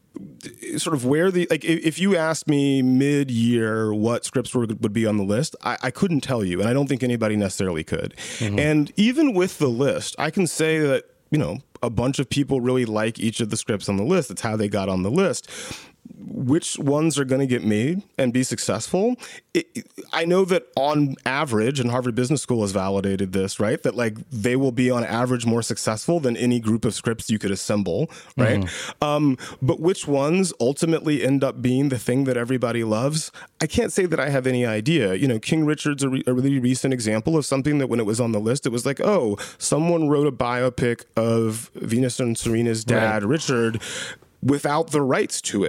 sort of where the, like, if you asked me mid-year what scripts were, would be on the list, I, I couldn't tell you, and I don't think anybody necessarily could. Mm-hmm. And even with the list, I can say that, you know, a bunch of people really like each of the scripts on the list. It's how they got on the list. Which ones are going to get made and be successful? It, I know that on average, and Harvard Business School has validated this, right? That like they will be on average more successful than any group of scripts you could assemble, right? Mm-hmm. Um, but which ones ultimately end up being the thing that everybody loves? I can't say that I have any idea. You know, King Richard's a, re- a really recent example of something that when it was on the list, it was like, oh, someone wrote a biopic of Venus and Serena's dad, right, Richard, without the rights to it.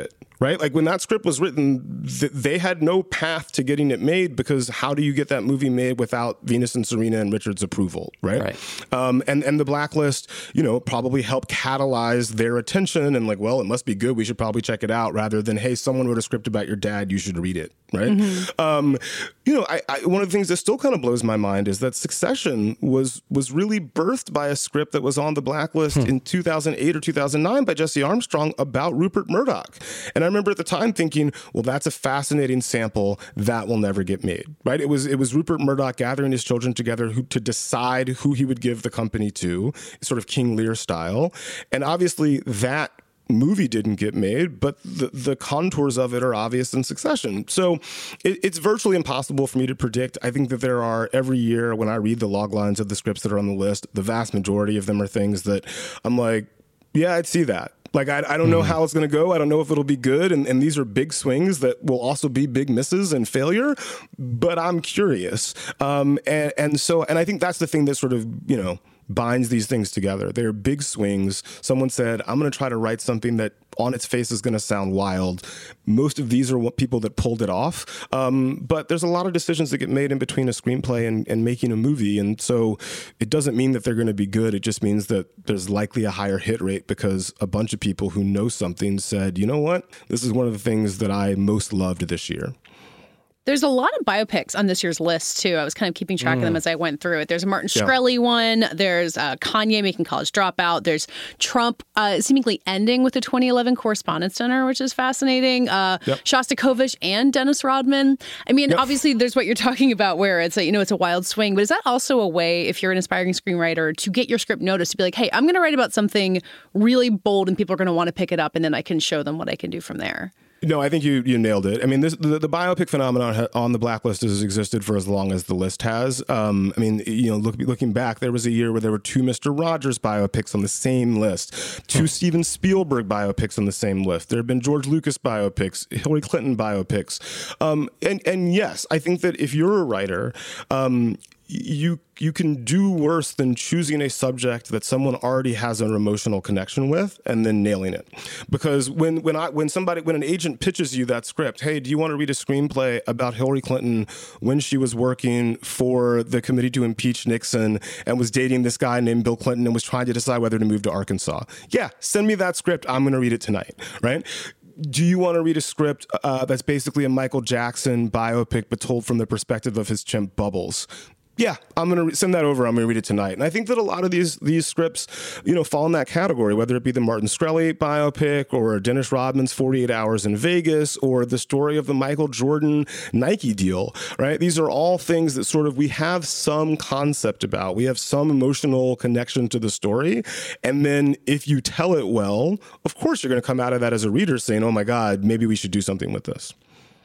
right? Like when that script was written, th- they had no path to getting it made, because how do you get that movie made without Venus and Serena and Richard's approval, right? right. Um, and, and the Blacklist, you know, probably helped catalyze their attention and like, well, it must be good, we should probably check it out, rather than, hey, someone wrote a script about your dad, you should read it, right? Mm-hmm. Um, you know, I, I, one of the things that still kind of blows my mind is that Succession was was really birthed by a script that was on the Blacklist hmm. in two thousand eight or two thousand nine by Jesse Armstrong about Rupert Murdoch. And I remember at the time thinking, well, that's a fascinating sample that will never get made, right? It was it was Rupert Murdoch gathering his children together who, to decide who he would give the company to, sort of King Lear style. And obviously that movie didn't get made, but the, the contours of it are obvious in Succession. So it, it's virtually impossible for me to predict. I think that there are, every year when I read the log lines of the scripts that are on the list, the vast majority of them are things that I'm like, yeah, I'd see that. Like, I, I don't know how it's going to go. I don't know if it'll be good. And, and these are big swings that will also be big misses and failure, but I'm curious. Um, and, and so, and I think that's the thing that sort of, you know, binds these things together. They're big swings. Someone said, I'm going to try to write something that on its face is going to sound wild. Most of these are what people that pulled it off. Um, but there's a lot of decisions that get made in between a screenplay and, and making a movie. And so it doesn't mean that they're going to be good. It just means that there's likely a higher hit rate because a bunch of people who know something said, you know what, this is one of the things that I most loved this year. There's a lot of biopics on this year's list, too. I was kind of keeping track mm. of them as I went through it. There's a Martin Shkreli yeah. one. There's uh, Kanye making College Dropout. There's Trump uh, seemingly ending with the twenty eleven Correspondence Dinner, which is fascinating. Uh, yep. Shostakovich and Dennis Rodman. I mean, yep. obviously, there's what you're talking about where it's a, you know, it's a wild swing. But is that also a way, if you're an aspiring screenwriter, to get your script noticed, to be like, hey, I'm going to write about something really bold and people are going to want to pick it up, and then I can show them what I can do from there? No, I think you you nailed it. I mean, this, the, the biopic phenomenon on the Blacklist has existed for as long as the list has. Um, I mean, you know, look, looking back, there was a year where there were two Mister Rogers biopics on the same list, two Steven Spielberg biopics on the same list. There have been George Lucas biopics, Hillary Clinton biopics. Um, and, and yes, I think that if you're a writer, um, you you can do worse than choosing a subject that someone already has an emotional connection with and then nailing it. Because when when I when somebody when an agent pitches you that script, hey, do you want to read a screenplay about Hillary Clinton when she was working for the committee to impeach Nixon and was dating this guy named Bill Clinton and was trying to decide whether to move to Arkansas? Yeah, send me that script. I'm going to read it tonight, right? Do you want to read a script uh, that's basically a Michael Jackson biopic but told from the perspective of his chimp Bubbles? Yeah, I'm going to re- send that over. I'm going to read it tonight. And I think that a lot of these these scripts, you know, fall in that category, whether it be the Martin Shkreli biopic or Dennis Rodman's forty-eight hours in Vegas or the story of the Michael Jordan Nike deal, right? These are all things that sort of we have some concept about. We have some emotional connection to the story. And then if you tell it well, of course, you're going to come out of that as a reader saying, oh, my God, maybe we should do something with this.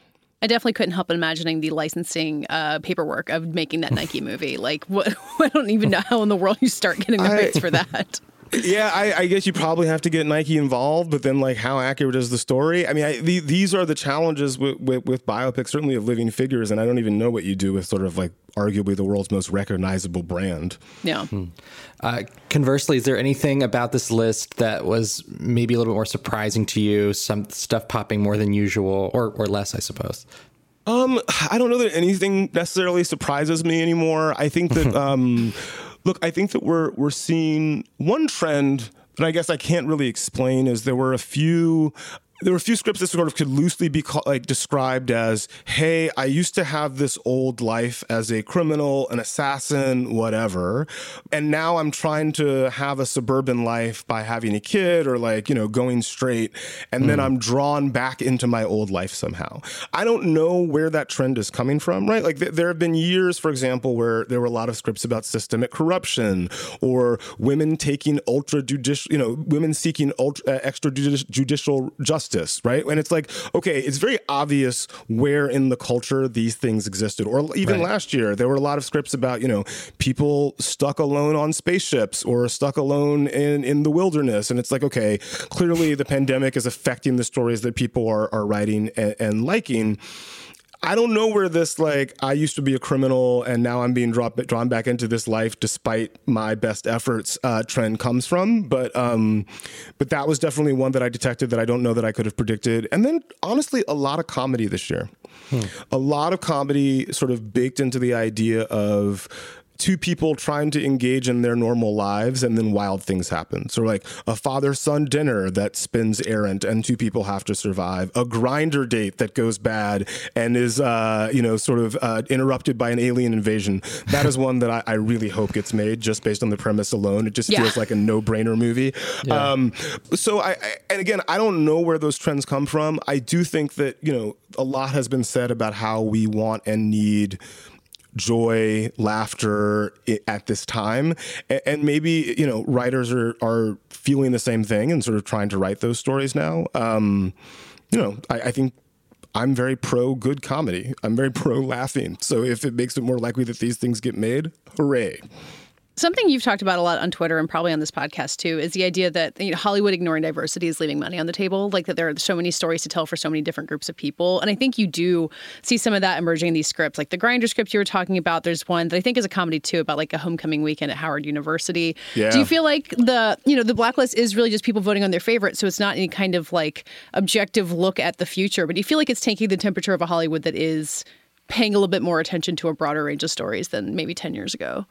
I definitely couldn't help imagining the licensing uh, paperwork of making that Nike movie. Like, what? I don't even know how in the world you start getting the rights for that. Yeah, I, I guess you probably have to get Nike involved, but then, like, how accurate is the story? I mean, I, the, these are the challenges with, with, with biopics, certainly of living figures, and I don't even know what you do with sort of, like, arguably the world's most recognizable brand. Yeah. Hmm. Uh, conversely, is there anything about this list that was maybe a little bit more surprising to you? Some stuff popping more than usual, or or less, I suppose? Um, I don't know that anything necessarily surprises me anymore. I think that, um, look, I think that we're we're seeing one trend that I guess I can't really explain is there were a few. There were a few scripts that sort of could loosely be call, like described as, hey, I used to have this old life as a criminal, an assassin, whatever. And now I'm trying to have a suburban life by having a kid or like, you know, going straight. And mm. then I'm drawn back into my old life somehow. I don't know where that trend is coming from, right? Like th- there have been years, for example, where there were a lot of scripts about systemic corruption or women taking ultra judicial, you know, women seeking ultra, uh, extrajudicial justice. Right. And it's like, OK, it's very obvious where in the culture these things existed. Or even right. last year, there were a lot of scripts about, you know, people stuck alone on spaceships or stuck alone in, in the wilderness. And it's like, OK, clearly the pandemic is affecting the stories that people are, are writing and, and liking. I don't know where this, like, I used to be a criminal and now I'm being drawn, drawn back into this life despite my best efforts uh, trend comes from. But um, but that was definitely one that I detected that I don't know that I could have predicted. And then, honestly, a lot of comedy this year. Hmm. A lot of comedy sort of baked into the idea of two people trying to engage in their normal lives and then wild things happen. So like a father-son dinner that spins errant and two people have to survive. A Grindr date that goes bad and is, uh, you know, sort of uh, interrupted by an alien invasion. That is one that I, I really hope gets made just based on the premise alone. It just yeah. feels like a no-brainer movie. Yeah. Um, so I, I, and again, I don't know where those trends come from. I do think that, you know, a lot has been said about how we want and need joy, laughter at this time. And maybe, you know, writers are, are feeling the same thing and sort of trying to write those stories now. Um, you know, I, I think I'm very pro good comedy. I'm very pro laughing. So if it makes it more likely that these things get made, hooray. Something you've talked about a lot on Twitter and probably on this podcast, too, is the idea that, you know, Hollywood ignoring diversity is leaving money on the table, like that there are so many stories to tell for so many different groups of people. And I think you do see some of that emerging in these scripts, like the Grindr script you were talking about. There's one that I think is a comedy, too, about like a homecoming weekend at Howard University. Yeah. Do you feel like the, you know, the blacklist is really just people voting on their favorite, so it's not any kind of like objective look at the future, but do you feel like it's taking the temperature of a Hollywood that is paying a little bit more attention to a broader range of stories than maybe ten years ago?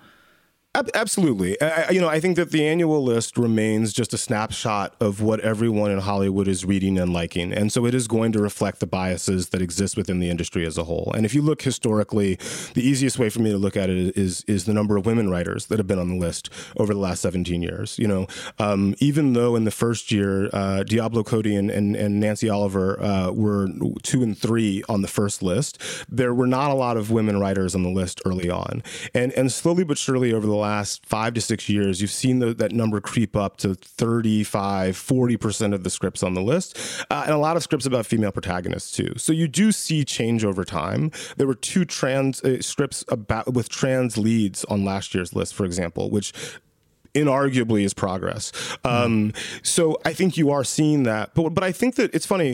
Absolutely. I, you know, I think that the annual list remains just a snapshot of what everyone in Hollywood is reading and liking. And so it is going to reflect the biases that exist within the industry as a whole. And if you look historically, the easiest way for me to look at it is is the number of women writers that have been on the list over the last seventeen years. You know, um, even though in the first year, uh, Diablo Cody and, and, and Nancy Oliver uh, were two and three on the first list, there were not a lot of women writers on the list early on. And, and slowly but surely over the last five to six years, you've seen the, that number creep up to thirty-five, forty percent of the scripts on the list, uh, and a lot of scripts about female protagonists too. So you do see change over time. There were two trans uh, scripts about with trans leads on last year's list, for example, which inarguably is progress. Um, mm. So I think you are seeing that. But but I think that it's funny.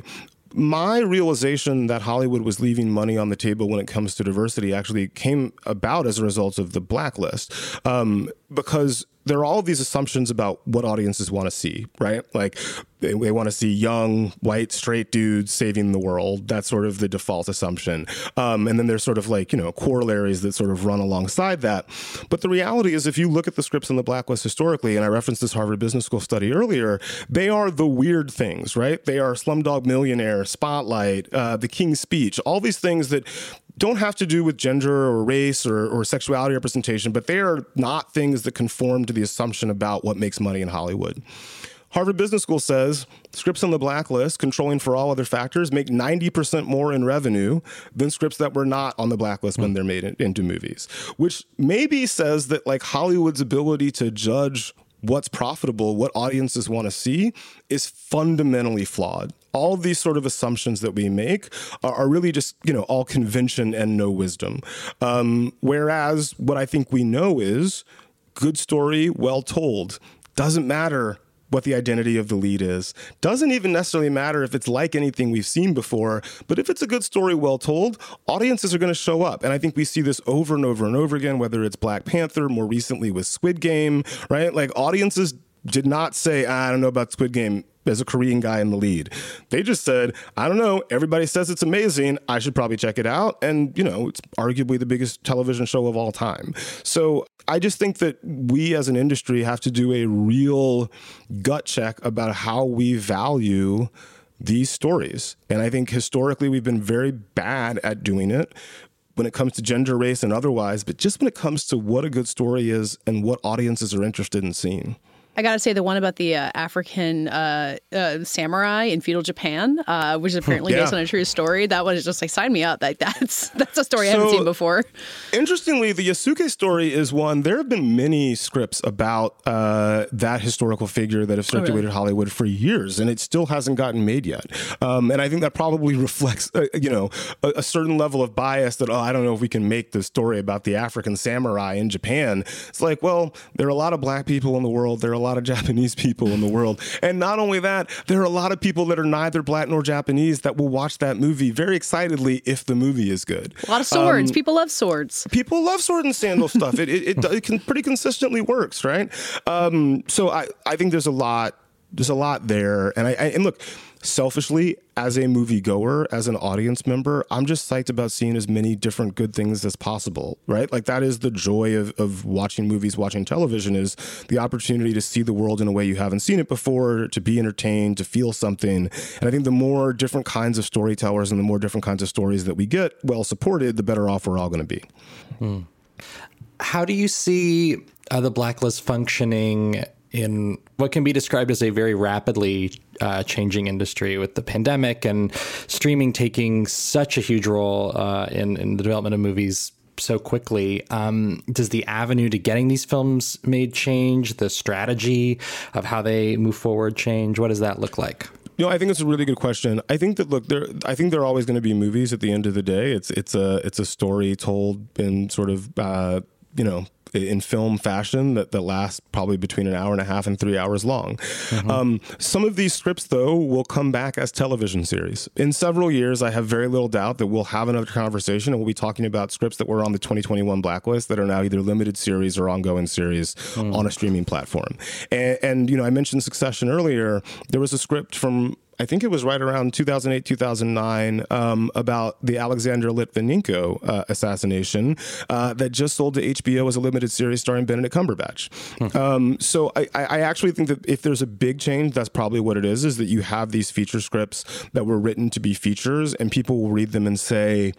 My realization that Hollywood was leaving money on the table when it comes to diversity actually came about as a result of the blacklist, um, because there are all of these assumptions about what audiences want to see, right? Like they, they want to see young, white, straight dudes saving the world. That's sort of the default assumption. Um, and then there's sort of like, you know, corollaries that sort of run alongside that. But the reality is, if you look at the scripts in the blacklist historically, and I referenced this Harvard Business School study earlier, they are the weird things, right? They are Slumdog Millionaire, Spotlight, uh, The King's Speech, all these things that don't have to do with gender or race or, or sexuality representation, but they are not things that conform to the assumption about what makes money in Hollywood. Harvard Business School says scripts on the blacklist, controlling for all other factors, make ninety percent more in revenue than scripts that were not on the blacklist when they're made in, into movies, which maybe says that like Hollywood's ability to judge what's profitable, what audiences want to see, is fundamentally flawed. All of these sort of assumptions that we make are, are really just, you know, all convention and no wisdom. Um, whereas what I think we know is good story, well told. Doesn't matter what the identity of the lead is. Doesn't even necessarily matter if it's like anything we've seen before, but if it's a good story well told, audiences are going to show up. And I think we see this over and over and over again, whether it's Black Panther, more recently with Squid Game, right? Like audiences did not say, I don't know about Squid Game, as a Korean guy in the lead. They just said, I don't know, everybody says it's amazing, I should probably check it out. And, you know, it's arguably the biggest television show of all time. So I just think that we as an industry have to do a real gut check about how we value these stories. And I think historically we've been very bad at doing it when it comes to gender, race, and otherwise, but just when it comes to what a good story is and what audiences are interested in seeing. I got to say, the one about the uh, African uh, uh, samurai in feudal Japan, uh, which is apparently yeah. based on a true story, that one is just like, sign me up. Like that's that's a story so, I haven't seen before. Interestingly, the Yasuke story is one. There have been many scripts about uh, that historical figure that have circulated oh, really? Hollywood for years, and it still hasn't gotten made yet. Um, and I think that probably reflects, uh, you know, a, a certain level of bias that, oh, I don't know if we can make the story about the African samurai in Japan. It's like, well, there are a lot of black people in the world. There are a lot of Japanese people in the world. And not only that, there are a lot of people that are neither black nor Japanese that will watch that movie very excitedly if the movie is good. A lot of swords. Um, people love swords. People love sword and sandal stuff. It, it, it, it can pretty consistently works, right? Um, so I, I think there's a lot, there's a lot there. And I, I and look, selfishly, as a moviegoer, as an audience member, I'm just psyched about seeing as many different good things as possible, right? Like that is the joy of, of watching movies, watching television, is the opportunity to see the world in a way you haven't seen it before, to be entertained, to feel something. And I think the more different kinds of storytellers and the more different kinds of stories that we get well supported, the better off we're all going to be. Hmm. How do you see uh, the Blacklist functioning in what can be described as a very rapidly uh, changing industry, with the pandemic and streaming taking such a huge role uh, in, in the development of movies so quickly? Um, does the avenue to getting these films made change? The strategy of how they move forward change? What does that look like? You know, I think it's a really good question. I think that look, there. I think there are always going to be movies. At the end of the day, it's it's a it's a story told in sort of uh, you know. in film fashion that, that lasts probably between an hour and a half and three hours long. Mm-hmm. Um, some of these scripts, though, will come back as television series. In several years, I have very little doubt that we'll have another conversation and we'll be talking about scripts that were on the twenty twenty-one Blacklist that are now either limited series or ongoing series mm. on a streaming platform. And, and, you know, I mentioned Succession earlier. There was a script from I think it was right around two thousand eight, two thousand nine, um, about the Alexander Litvinenko uh, assassination uh, that just sold to H B O as a limited series starring Benedict Cumberbatch. Hmm. Um, so I, I actually think that if there's a big change, that's probably what it is, is that you have these feature scripts that were written to be features and people will read them and say,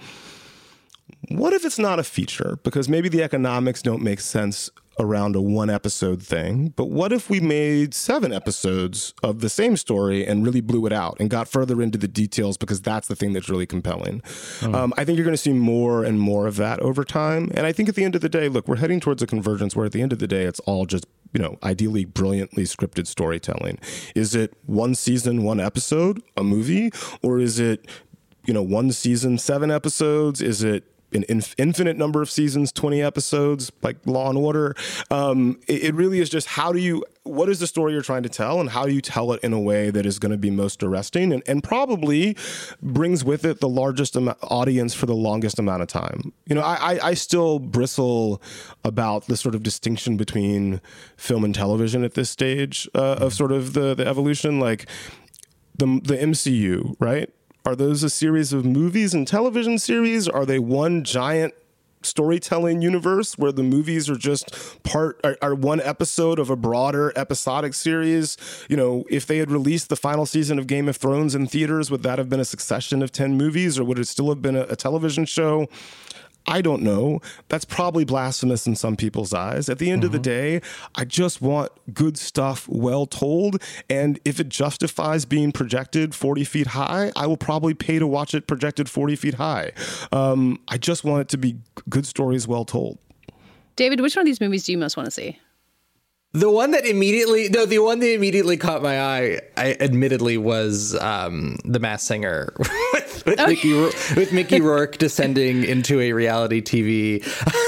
what if it's not a feature? Because maybe the economics don't make sense around a one episode thing, but what if we made seven episodes of the same story and really blew it out and got further into the details, because that's the thing that's really compelling. Mm. Um, I think you're going to see more and more of that over time. And I think at the end of the day, look, we're heading towards a convergence where at the end of the day, it's all just, you know, ideally brilliantly scripted storytelling. Is it one season, one episode, a movie, or is it, you know, one season, seven episodes? Is it an inf- infinite number of seasons, twenty episodes, like Law and Order? Um, it, it really is just how do you, what is the story you're trying to tell, and how do you tell it in a way that is going to be most arresting and, and probably brings with it the largest am- audience for the longest amount of time. You know, I, I, I still bristle about the sort of distinction between film and television at this stage uh, of sort of the, the evolution, like the the M C U, right? Are those a series of movies and television series? Are they one giant storytelling universe where the movies are just part, are, are one episode of a broader episodic series? You know, if they had released the final season of Game of Thrones in theaters, would that have been a succession of ten movies, or would it still have been a, a television show? I don't know. That's probably blasphemous in some people's eyes. At the end mm-hmm. of the day, I just want good stuff well told. And if it justifies being projected forty feet high, I will probably pay to watch it projected forty feet high. Um, I just want it to be good stories well told. David, which one of these movies do you most want to see? The one that immediately, no, the one that immediately caught my eye, I admittedly was um, The Masked Singer with, with, oh. Mickey, with Mickey Rourke descending into a reality T V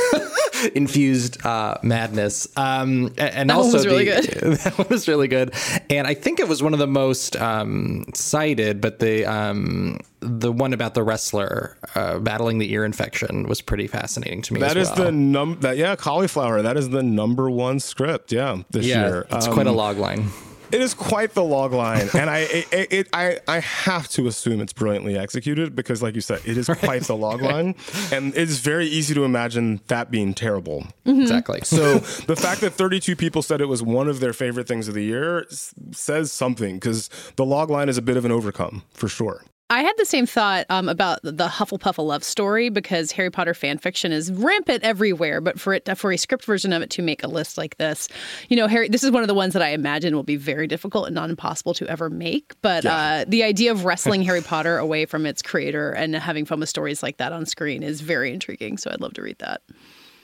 infused uh, madness. Um, and that also one was really the, good. That one was really good. And I think it was one of the most um, cited, but the um, the one about the wrestler uh, battling the ear infection was pretty fascinating to me. That as is well. the num that yeah, Cauliflower. That is the number one script. Yeah, this yeah, year. It's um, quite a log line. It is quite the log line, and I it, it, I I have to assume it's brilliantly executed because, like you said, it is quite the log line, and it's very easy to imagine that being terrible. Mm-hmm. Exactly. So the fact that thirty-two people said it was one of their favorite things of the year s- says something, because the log line is a bit of an overcome for sure. I had the same thought um, about the Hufflepuff a love story, because Harry Potter fan fiction is rampant everywhere. But for it, for a script version of it to make a list like this, you know, Harry, this is one of the ones that I imagine will be very difficult and not impossible to ever make. But yeah. uh, the idea of wrestling Harry Potter away from its creator and having fun with stories like that on screen is very intriguing. So I'd love to read that.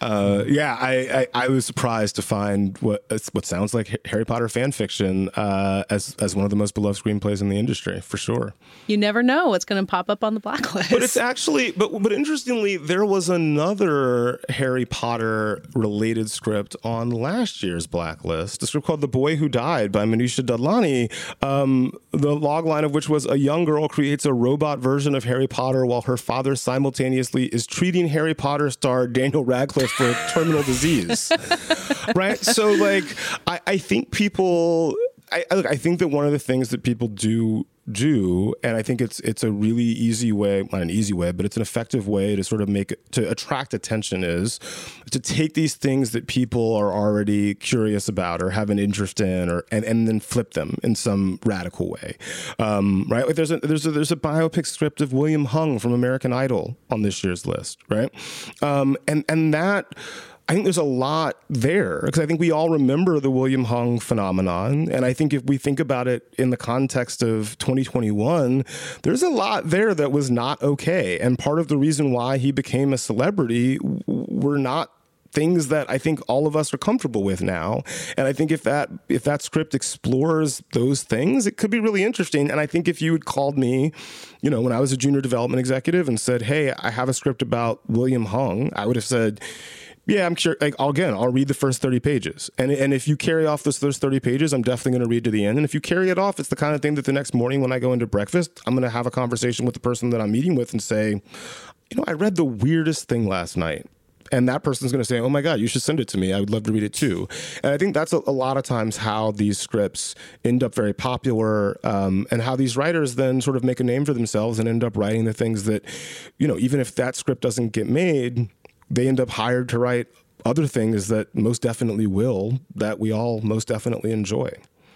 Uh, yeah, I, I, I was surprised to find what what sounds like Harry Potter fan fiction uh, as as one of the most beloved screenplays in the industry, for sure. You never know what's going to pop up on the blacklist. But it's actually, but but interestingly, there was another Harry Potter related script on last year's blacklist, a script called The Boy Who Died by Manisha Dadlani, um, the logline of which was a young girl creates a robot version of Harry Potter while her father simultaneously is treating Harry Potter star Daniel Radcliffe for a terminal disease. Right? So, like, I, I think people, I, look, I think that one of the things that people do do, and I think it's it's a really easy way, not an easy way, but it's an effective way to sort of make it, to attract attention, is to take these things that people are already curious about or have an interest in, or and, and then flip them in some radical way, um, right? Like there's a there's a there's a biopic script of William Hung from American Idol on this year's list, right? Um, and and that. I think there's a lot there, because I think we all remember the William Hung phenomenon. And I think if we think about it in the context of twenty twenty-one, there's a lot there that was not okay. And part of the reason why he became a celebrity were not things that I think all of us are comfortable with now. And I think if that if that script explores those things, it could be really interesting. And I think if you had called me, you know, when I was a junior development executive and said, hey, I have a script about William Hung, I would have said, yeah, I'm sure. Like, again, I'll read the first thirty pages. And and if you carry off those, those thirty pages, I'm definitely going to read to the end. And if you carry it off, it's the kind of thing that the next morning when I go into breakfast, I'm going to have a conversation with the person that I'm meeting with and say, you know, I read the weirdest thing last night. And that person's going to say, oh, my God, you should send it to me. I would love to read it, too. And I think that's a, a lot of times how these scripts end up very popular, um, and how these writers then sort of make a name for themselves and end up writing the things that, you know, even if that script doesn't get made, they end up hired to write other things that most definitely will, that we all most definitely enjoy.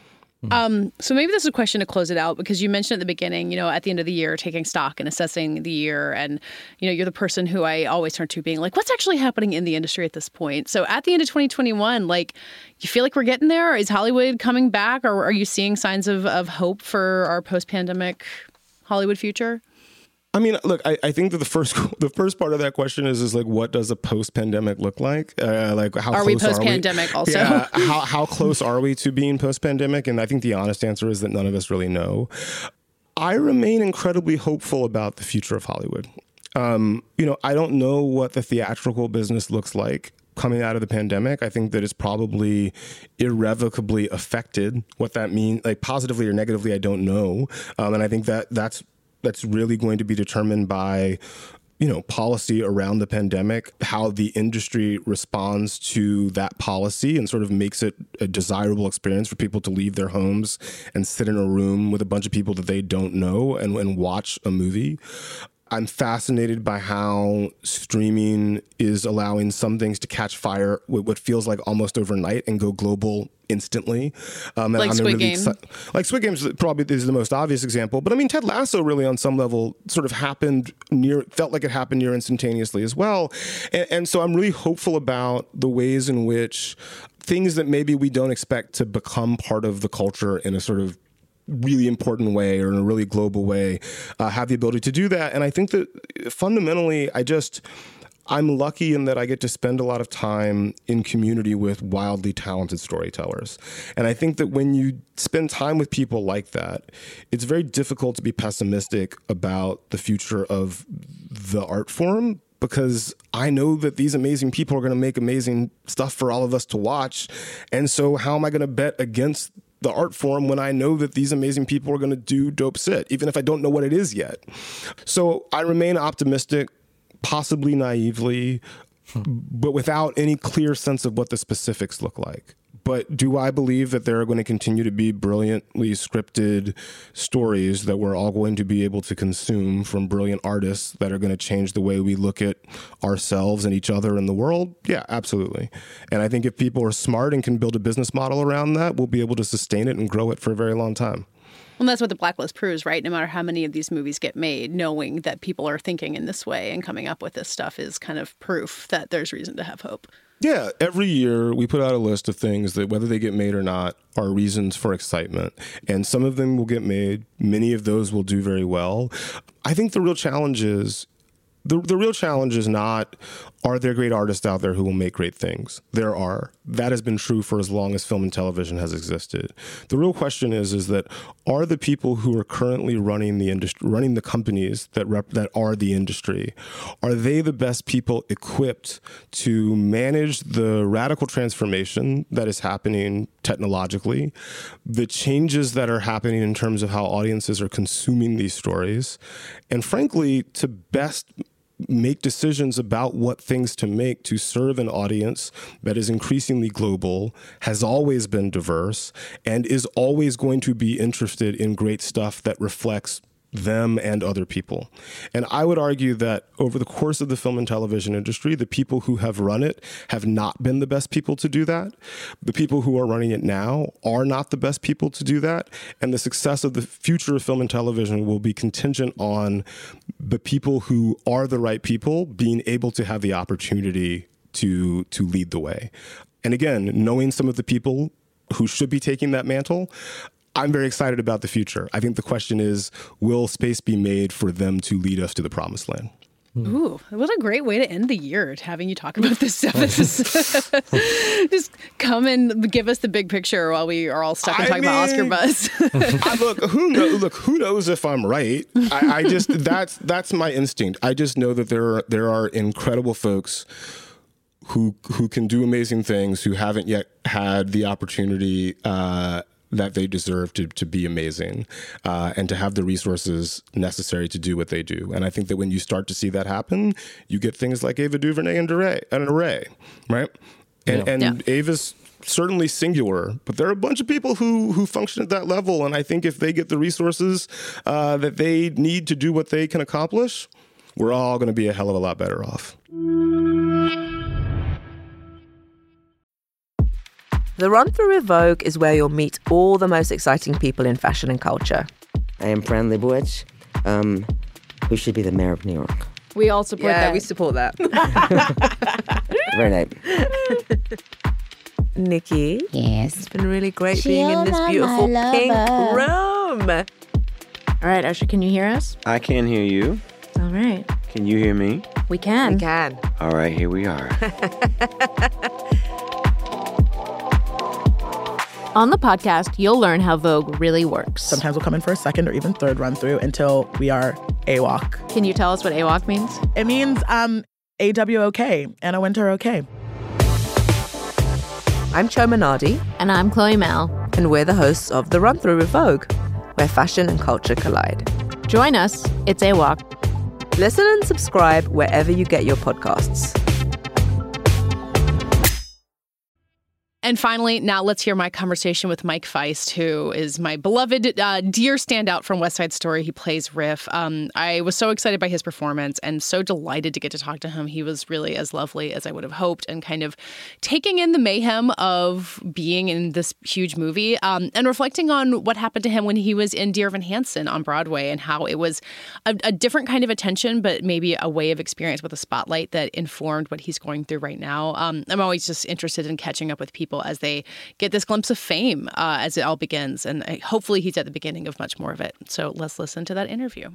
Um, so maybe this is a question to close it out, because you mentioned at the beginning, you know, at the end of the year, taking stock and assessing the year. And, you know, you're the person who I always turn to being like, what's actually happening in the industry at this point? So at the end of twenty twenty-one, like, you feel like we're getting there? Is Hollywood coming back? Or are you seeing signs of, of hope for our post-pandemic Hollywood future? I mean, look, I, I think that the first the first part of that question is is like, what does a post-pandemic look like? Uh, like, how are close we post-pandemic? Are we? Also, yeah, how how close are we to being post-pandemic? And I think the honest answer is that none of us really know. I remain incredibly hopeful about the future of Hollywood. Um, you know, I don't know what the theatrical business looks like coming out of the pandemic. I think that it's probably irrevocably affected. What that means, like positively or negatively, I don't know. Um, and I think that that's. That's really going to be determined by, you know, policy around the pandemic, how the industry responds to that policy and sort of makes it a desirable experience for people to leave their homes and sit in a room with a bunch of people that they don't know and, and watch a movie. I'm fascinated by how streaming is allowing some things to catch fire with what feels like almost overnight and go global instantly. Um, and like I'm Squid really Game. Exci- like Squid Game is probably is the most obvious example. But I mean, Ted Lasso really on some level sort of happened near, felt like it happened near instantaneously as well. And, and so I'm really hopeful about the ways in which things that maybe we don't expect to become part of the culture in a sort of really important way or in a really global way, uh, have the ability to do that. And I think that fundamentally, I just, I'm lucky in that I get to spend a lot of time in community with wildly talented storytellers. And I think that when you spend time with people like that, it's very difficult to be pessimistic about the future of the art form, because I know that these amazing people are going to make amazing stuff for all of us to watch. And so how am I going to bet against the art form when I know that these amazing people are going to do dope shit, even if I don't know what it is yet? So I remain optimistic, possibly naively, but without any clear sense of what the specifics look like. But do I believe that there are going to continue to be brilliantly scripted stories that we're all going to be able to consume from brilliant artists that are going to change the way we look at ourselves and each other in the world? Yeah, absolutely. And I think if people are smart and can build a business model around that, we'll be able to sustain it and grow it for a very long time. Well, that's what the blacklist proves, right? No matter how many of these movies get made, knowing that people are thinking in this way and coming up with this stuff is kind of proof that there's reason to have hope. Yeah, every year we put out a list of things that, whether they get made or not, are reasons for excitement. And some of them will get made. Many of those will do very well. I think the real challenge is, The, the real challenge is not, are there great artists out there who will make great things? There are. That has been true for as long as film and television has existed. The real question is, is that are the people who are currently running the industry, running the companies that rep, that are the industry, are they the best people equipped to manage the radical transformation that is happening technologically, the changes that are happening in terms of how audiences are consuming these stories, and frankly, to best make decisions about what things to make to serve an audience that is increasingly global, has always been diverse, and is always going to be interested in great stuff that reflects them and other people. And I would argue that over the course of the film and television industry, the people who have run it have not been the best people to do that. The people who are running it now are not the best people to do that. And the success of the future of film and television will be contingent on the people who are the right people being able to have the opportunity to, to lead the way. And again, knowing some of the people who should be taking that mantle, I'm very excited about the future. I think the question is, will space be made for them to lead us to the promised land? Ooh, what a great way to end the year, having you talk about this stuff. Just, just come and give us the big picture while we are all stuck and talking mean, about Oscar buzz. I, look, who knows? Look, who knows if I'm right? I, I just that's that's my instinct. I just know that there are there are incredible folks who who can do amazing things, who haven't yet had the opportunity Uh, that they deserve to to be amazing uh, and to have the resources necessary to do what they do. And I think that when you start to see that happen, you get things like Ava DuVernay and Array, and Array, right? And, yeah. and yeah. Ava's certainly singular, but there are a bunch of people who who function at that level. And I think if they get the resources uh, that they need to do what they can accomplish, we're all going to be a hell of a lot better off. The Run Through with Vogue is where you'll meet all the most exciting people in fashion and culture. I am Fran Lebowitz, um, who should be the mayor of New York. We all support yeah, that. we support that. Very nice. Nikki. Yes. It's been really great Shiona, being in this beautiful pink lover. room. All right, Usher, can you hear us? I can hear you. All right. Can you hear me? We can. We can. All right, here we are. On the podcast, you'll learn how Vogue really works. Sometimes we'll come in for a second or even third run through until we are A W O C. Can you tell us what A W O C means? It means um, A W O K, Anna Wintour okay. I'm Cho Minardi. And I'm Chloe Mel. And we're the hosts of The Run Through with Vogue, where fashion and culture collide. Join us. It's A W O C. Listen and subscribe wherever you get your podcasts. And finally, now let's hear my conversation with Mike Feist, who is my beloved uh, dear standout from West Side Story. He plays Riff. Um, I was so excited by his performance and so delighted to get to talk to him. He was really as lovely as I would have hoped and kind of taking in the mayhem of being in this huge movie um, and reflecting on what happened to him when he was in Dear Evan Hansen on Broadway and how it was a, a different kind of attention, but maybe a way of experience with a spotlight that informed what he's going through right now. Um, I'm always just interested in catching up with people as they get this glimpse of fame uh, as it all begins. And uh, hopefully he's at the beginning of much more of it. So let's listen to that interview.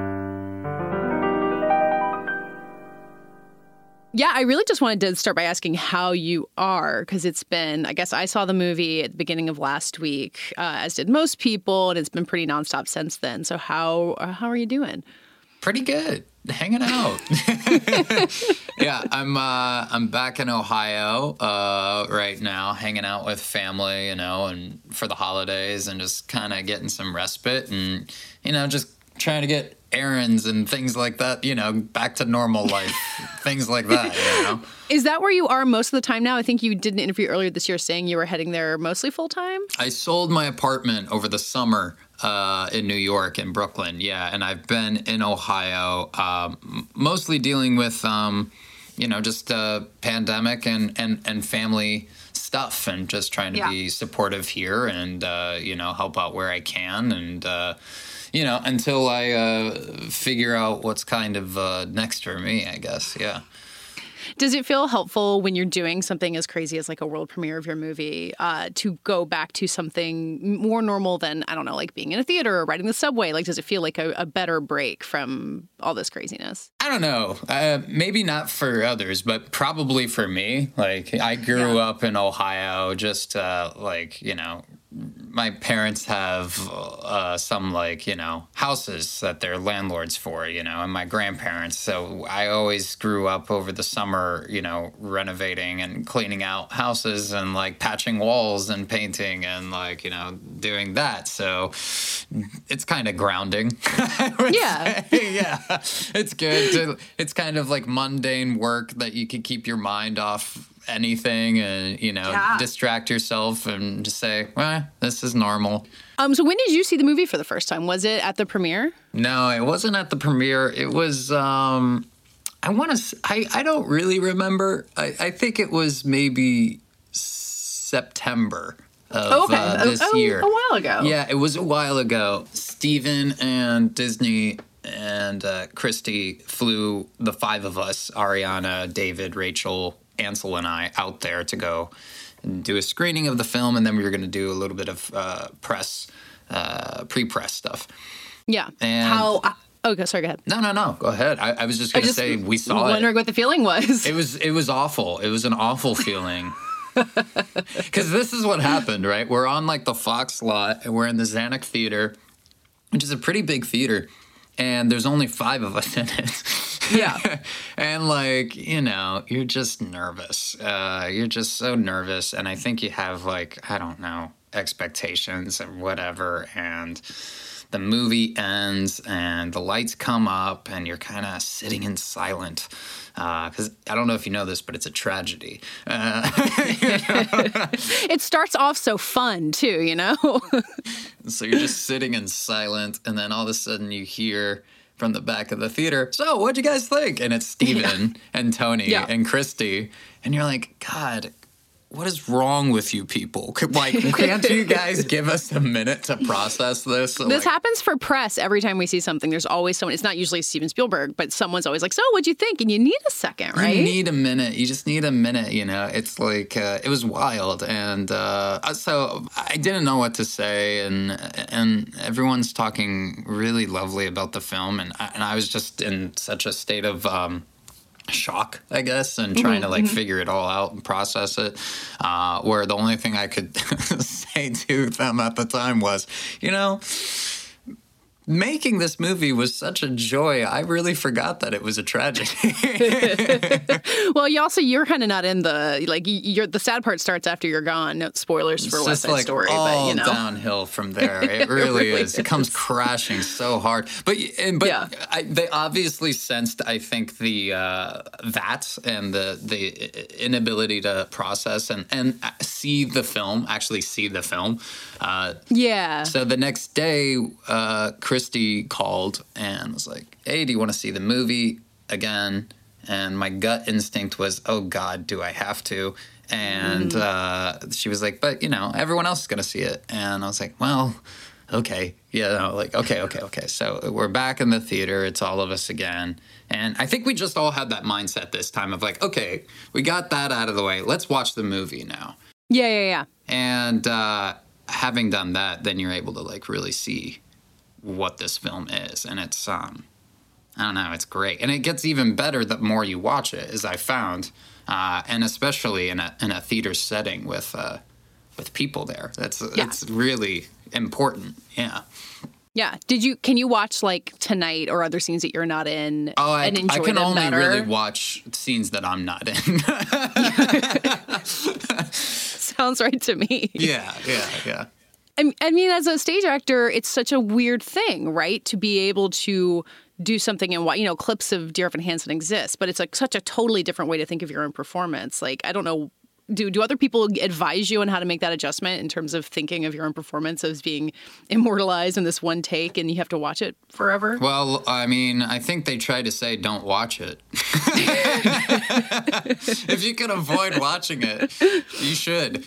Yeah, I really just wanted to start by asking how you are, because it's been, I guess I saw the movie at the beginning of last week, uh, as did most people, and it's been pretty nonstop since then. So how uh, how are you doing? Pretty good. Hanging out. Yeah, I'm uh, I'm back in Ohio uh, right now, hanging out with family, you know, and for the holidays and just kind of getting some respite and, you know, just trying to get errands and things like that, you know, back to normal life, things like that, you know. Is that where you are most of the time now? I think you did an interview earlier this year saying you were heading there mostly full time. I sold my apartment over the summer uh, in New York and Brooklyn, yeah, and I've been in Ohio, um, mostly dealing with, um, you know, just uh, pandemic and, and, and family stuff and just trying to yeah. be supportive here and, uh, you know, help out where I can and, uh, you know, until I uh, figure out what's kind of uh, next for me, I guess, yeah. Does it feel helpful when you're doing something as crazy as like a world premiere of your movie uh, to go back to something more normal than, I don't know, like being in a theater or riding the subway? Like, does it feel like a, a better break from all this craziness? I don't know. Uh, maybe not for others, but probably for me. Like, I grew yeah. up in Ohio, just uh, like, you know, my parents have uh, some, like, you know, houses that they're landlords for, you know, and my grandparents. So I always grew up over the summer, you know, renovating and cleaning out houses and, like, patching walls and painting and, like, you know, doing that. So it's kind of grounding. Yeah. Yeah. It's good. To, it's kind of like mundane work that you can keep your mind off anything and, you know, yeah. distract yourself and just say, well, this is normal. Um, so when did you see the movie for the first time? Was it at the premiere? No, it wasn't at the premiere. It was, um, I want to, I, I don't really remember. I, I think it was maybe September of oh, okay. uh, this oh, year. A while ago. Yeah, it was a while ago. Steven and Disney and uh, Christy flew the five of us, Ariana, David, Rachel, Ansel and I, out there to go and do a screening of the film, and then we were going to do a little bit of uh, press, uh, pre-press stuff. Yeah. And How? Uh, okay, sorry. Go ahead. No, no, no. Go ahead. I, I was just going to say we saw wondering it. Wondering what the feeling was. It was. It was awful. It was an awful feeling. Because this is what happened, right? We're on like the Fox lot, and we're in the Zanuck Theater, which is a pretty big theater, and there's only five of us in it. Yeah. And, like, you know, you're just nervous. Uh, you're just so nervous. And I think you have, like, I don't know, expectations and whatever. And the movie ends and the lights come up and you're kind of sitting in silent. Because uh, I don't know if you know this, but it's a tragedy. Uh, you know? It starts off so fun, too, you know? So you're just sitting in silent. And then all of a sudden you hear from the back of the theater, so what'd you guys think? And it's Steven yeah. and Tony yeah. and Christy. And you're like, God, what is wrong with you people? Like, can't you guys give us a minute to process this? So, this like, happens for press every time we see something. There's always someone, it's not usually Steven Spielberg, but someone's always like, so what'd you think? And you need a second, right? You need a minute. You just need a minute, you know? It's like, uh, it was wild. And uh, so I didn't know what to say. And and everyone's talking really lovely about the film. And I, and I was just in such a state of Um, shock, I guess, and trying mm-hmm, to like mm-hmm. figure it all out and process it, uh, where the only thing I could say to them at the time was, you know, making this movie was such a joy. I really forgot that it was a tragedy. Well, you also, you're kind of not in the, like, you're, the sad part starts after you're gone. No spoilers for it's West Side like Story, all but, you know. downhill from there. It really, it really is. is. It comes crashing so hard. But but yeah. I, they obviously sensed, I think, the uh, that and the the inability to process and, and see the film, actually see the film. Uh, yeah. So the next day, uh, Christy called and was like, hey, do you want to see the movie again? And my gut instinct was, oh, God, do I have to? And mm. uh, she was like, but, you know, everyone else is going to see it. And I was like, well, okay. Yeah, no, like, okay, okay, okay. So we're back in the theater. It's all of us again. And I think we just all had that mindset this time of like, okay, we got that out of the way. Let's watch the movie now. Yeah, yeah, yeah. And uh, having done that, then you're able to, like, really see what this film is. And it's, um, I don't know, it's great. And it gets even better the more you watch it, as I found. Uh, and especially in a in a theater setting with uh, with people there. That's yeah. It's really important. Yeah. Yeah. Did you, can you watch like Tonight or other scenes that you're not in oh, I, and enjoy I can them only better? really watch scenes that I'm not in. Sounds right to me. Yeah, yeah, yeah. I mean, as a stage actor, it's such a weird thing, right? To be able to do something and, you know, clips of Dear Evan Hansen exist, but it's like such a totally different way to think of your own performance. Like, I don't know, do do other people advise you on how to make that adjustment in terms of thinking of your own performance as being immortalized in this one take and you have to watch it forever? Well, I mean, I think they try to say don't watch it. If you can avoid watching it, you should.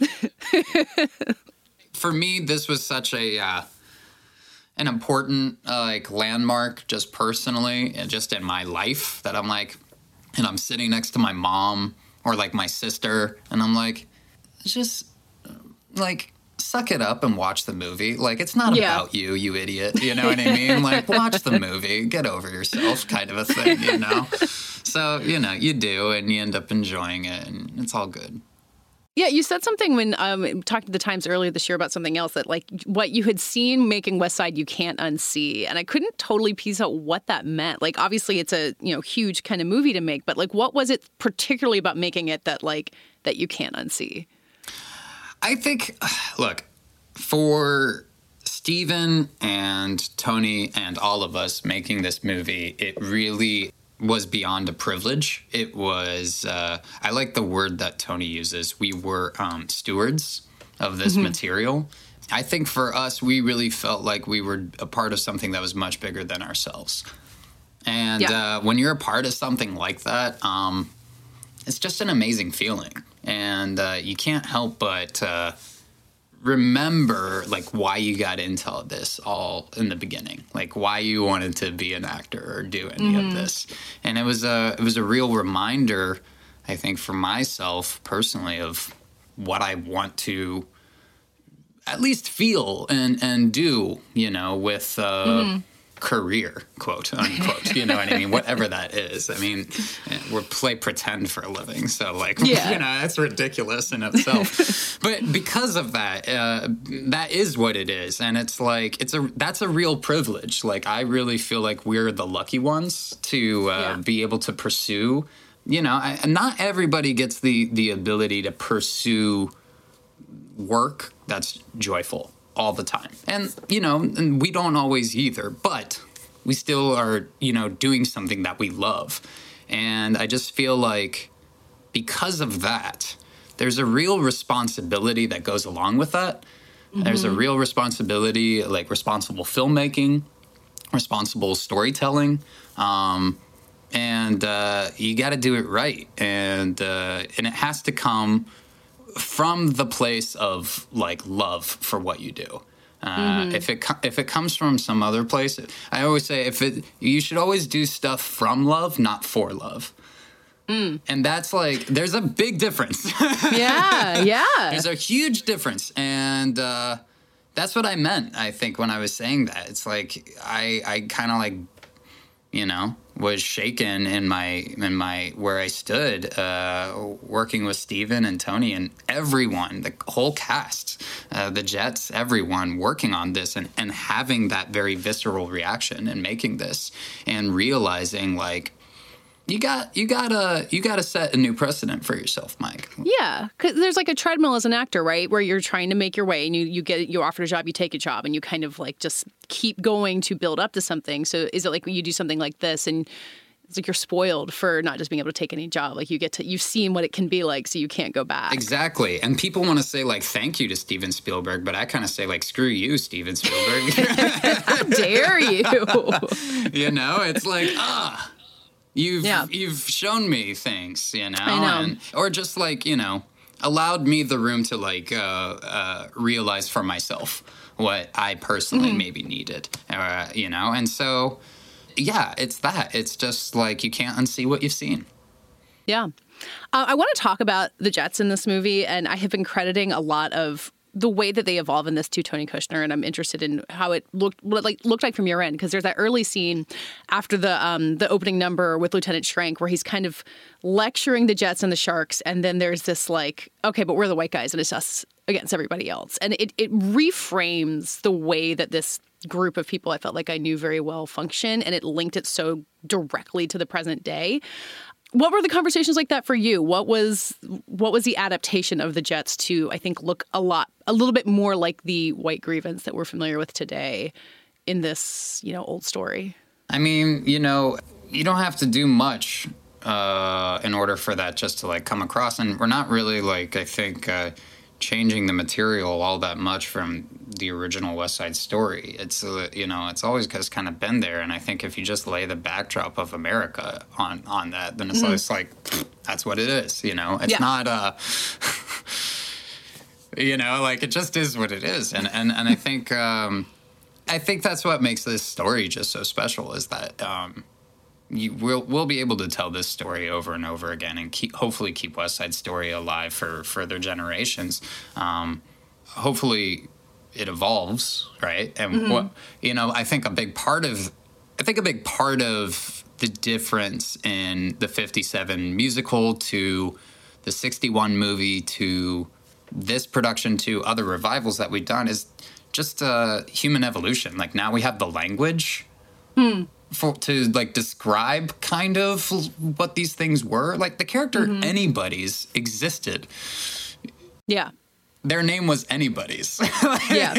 For me, this was such a uh, an important uh, like landmark, just personally and just in my life, that I'm like, and I'm sitting next to my mom or like my sister, and I'm like, just like, suck it up and watch the movie. Like, it's not yeah. about you, you idiot. You know what I mean? Like, watch the movie, get over yourself, kind of a thing, you know? So, you know, you do, and you end up enjoying it, and it's all good. Yeah, you said something when um, talked to the Times earlier this year about something else, that like what you had seen making West Side you can't unsee, and I couldn't totally piece out what that meant. Like, obviously it's a, you know, huge kind of movie to make, but like what was it particularly about making it that like that you can't unsee? I think, look, for Steven and Tony and all of us making this movie, it really was beyond a privilege. It was, uh, I like the word that Tony uses. We were um, stewards of this mm-hmm. material. I think for us, we really felt like we were a part of something that was much bigger than ourselves. And yeah. uh, when you're a part of something like that, um, it's just an amazing feeling. And uh, you can't help but uh, remember, like, why you got into this all in the beginning, like why you wanted to be an actor or do any mm-hmm. of this. And it was a it was a real reminder, I think, for myself personally, of what I want to at least feel and and do, you know, with uh, mm-hmm. career, quote unquote. You know what I mean? Whatever that is. I mean, we play pretend for a living, so like, yeah. you know, that's ridiculous in itself. But because of that, uh, that is what it is, and it's like it's a that's a real privilege. Like, I really feel like we're the lucky ones to uh, yeah. be able to pursue. You know, I, not everybody gets the the ability to pursue work that's joyful all the time. And, you know, and we don't always either, but we still are, you know, doing something that we love. And I just feel like because of that, there's a real responsibility that goes along with that. Mm-hmm. There's a real responsibility, like responsible filmmaking, responsible storytelling, um, and uh, you got to do it right. And uh, and it has to come from the place of like love for what you do. Uh, mm-hmm. If it if it comes from some other place, I always say if it you should always do stuff from love, not for love. Mm. And that's like there's a big difference. Yeah, yeah. There's a huge difference, and uh, that's what I meant. I think when I was saying that, it's like I I kind of like you know. was shaken in my in my where I stood, uh, working with Steven and Tony and everyone, the whole cast, uh, the Jets, everyone working on this and, and having that very visceral reaction and making this and realizing like you got you gotta you gotta set a new precedent for yourself, Mike. Yeah, because there's like a treadmill as an actor, right, where you're trying to make your way and you you get you offered a job, you take a job, and you kind of like just keep going to build up to something. So is it like when you do something like this and it's like you're spoiled for not just being able to take any job, like you get to you've seen what it can be like, so you can't go back. Exactly. And people want to say like thank you to Steven Spielberg, but I kind of say like screw you, Steven Spielberg. How dare you? You know, it's like ah. You've yeah. you've shown me things, you know, I know. And, or just like, you know, allowed me the room to like uh, uh, realize for myself what I personally mm-hmm. maybe needed, uh, you know, and so yeah, it's that. It's just like you can't unsee what you've seen. Yeah, uh, I want to talk about the Jets in this movie, and I have been crediting a lot of the way that they evolve in this to Tony Kushner, and I'm interested in how it looked what it like looked like from your end, because there's that early scene after the um, the opening number with Lieutenant Schrank where he's kind of lecturing the Jets and the Sharks, and then there's this like, okay, but we're the white guys and it's us against everybody else, and it it reframes the way that this group of people I felt like I knew very well function, and it linked it so directly to the present day. What were the conversations like that for you? What was what was the adaptation of the Jets to, I think, look a lot, a little bit more like the white grievance that we're familiar with today in this, you know, old story? I mean, you know, you don't have to do much uh, in order for that just to like come across. And we're not really like, I think, uh, changing the material all that much from the original West Side Story. It's, uh, you know, it's always just kind of been there. And I think if you just lay the backdrop of America on, on that, then it's mm-hmm. just like, that's what it is, you know? It's yeah. not, uh, you know, like it just is what it is. And, and, and I think, um, I think that's what makes this story just so special is that, um, you will we'll be able to tell this story over and over again, and keep hopefully keep West Side Story alive for further generations. Um, hopefully, it evolves, right? And mm-hmm. what you know, I think a big part of I think a big part of the difference in the fifty-seven musical to the sixty-one movie to this production to other revivals that we've done is just uh, human evolution. Like now we have the language hmm. for to like describe kind of what these things were. Like the character mm-hmm. Anybody's existed. Yeah. Their name was Anybody's. Yeah.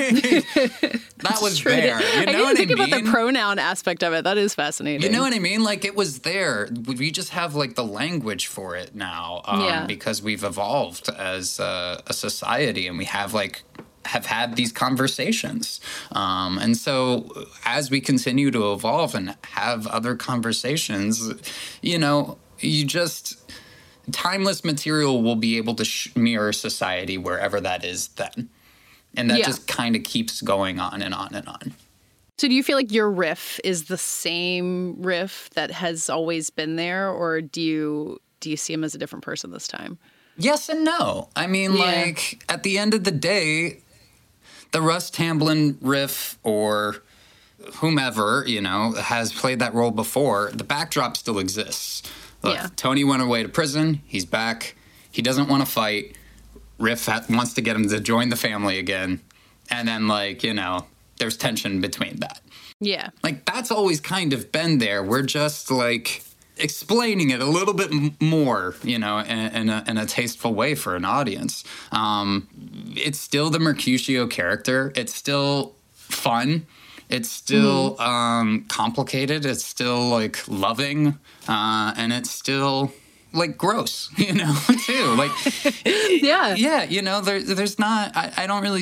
That was true. there. You know I didn't what think I mean? about the pronoun aspect of it. That is fascinating. You know what I mean? Like it was there. We just have like the language for it now um, yeah. because we've evolved as a, a society, and we have like have had these conversations. Um, and so as we continue to evolve and have other conversations, you know, you just... timeless material will be able to sh- mirror society wherever that is then. And that yeah. just kind of keeps going on and on and on. So do you feel like your riff is the same riff that has always been there, or do you do you see him as a different person this time? Yes and no. I mean, yeah. like, at the end of the day, the Russ Tamblyn riff or whomever, you know, has played that role before, the backdrop still exists. Look, yeah. Tony went away to prison. He's back. He doesn't want to fight. Riff ha- wants to get him to join the family again. And then, like, you know, there's tension between that. Yeah. Like, that's always kind of been there. We're just, like, explaining it a little bit m- more, you know, in, in, a, in a tasteful way for an audience. Um, it's still the Mercutio character. It's still fun. It's still mm. um, complicated. It's still, like, loving. Uh, and it's still, like, gross, you know, too. Like, yeah. Yeah, you know, there, there's not, I, I don't really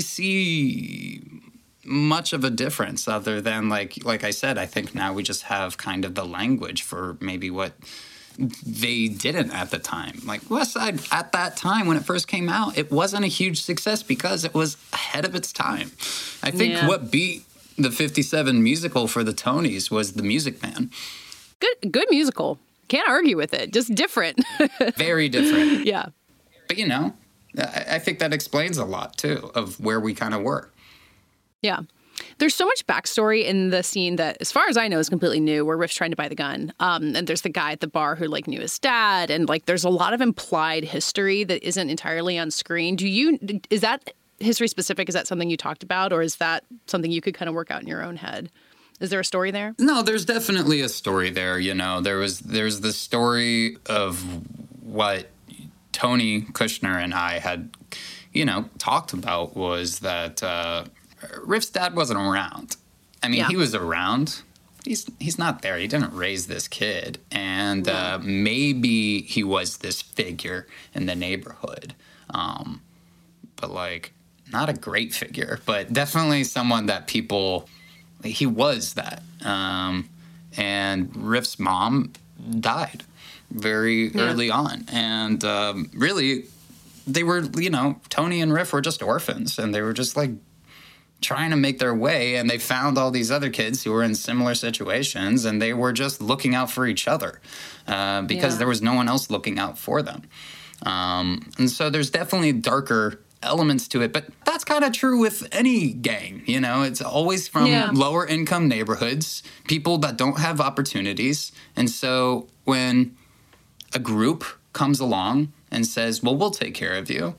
see much of a difference other than, like, like I said, I think now we just have kind of the language for maybe what they didn't at the time. Like, West Side, at that time, when it first came out, it wasn't a huge success because it was ahead of its time. I think yeah. what beat the fifty-seven musical for the Tonys was The Music Man. Good, good musical. Can't argue with it. Just different. Very different. Yeah. But, you know, I, I think that explains a lot, too, of where we kind of were. Yeah. There's so much backstory in the scene that, as far as I know, is completely new, where Riff's trying to buy the gun. Um, and there's the guy at the bar who, like, knew his dad. And, like, there's a lot of implied history that isn't entirely on screen. Do you, is that history specific? Is that something you talked about? Or is that something you could kind of work out in your own head? Is there a story there? No, there's definitely a story there. You know, there was, there's the story of what Tony Kushner and I had, you know, talked about was that, uh, Riff's dad wasn't around. I mean, yeah. he was around. He's he's not there. He didn't raise this kid. And uh, maybe he was this figure in the neighborhood. Um, but, like, not a great figure. But definitely someone that people... He was that. Um, and Riff's mom died very yeah. early on. And um, really, they were, you know, Tony and Riff were just orphans. And they were just, like, trying to make their way, and they found all these other kids who were in similar situations, and they were just looking out for each other uh, because yeah. there was no one else looking out for them. Um, and so there's definitely darker elements to it, but that's kind of true with any gang, you know? It's always from yeah. lower income neighborhoods, people that don't have opportunities. And so when a group comes along and says, well, we'll take care of you,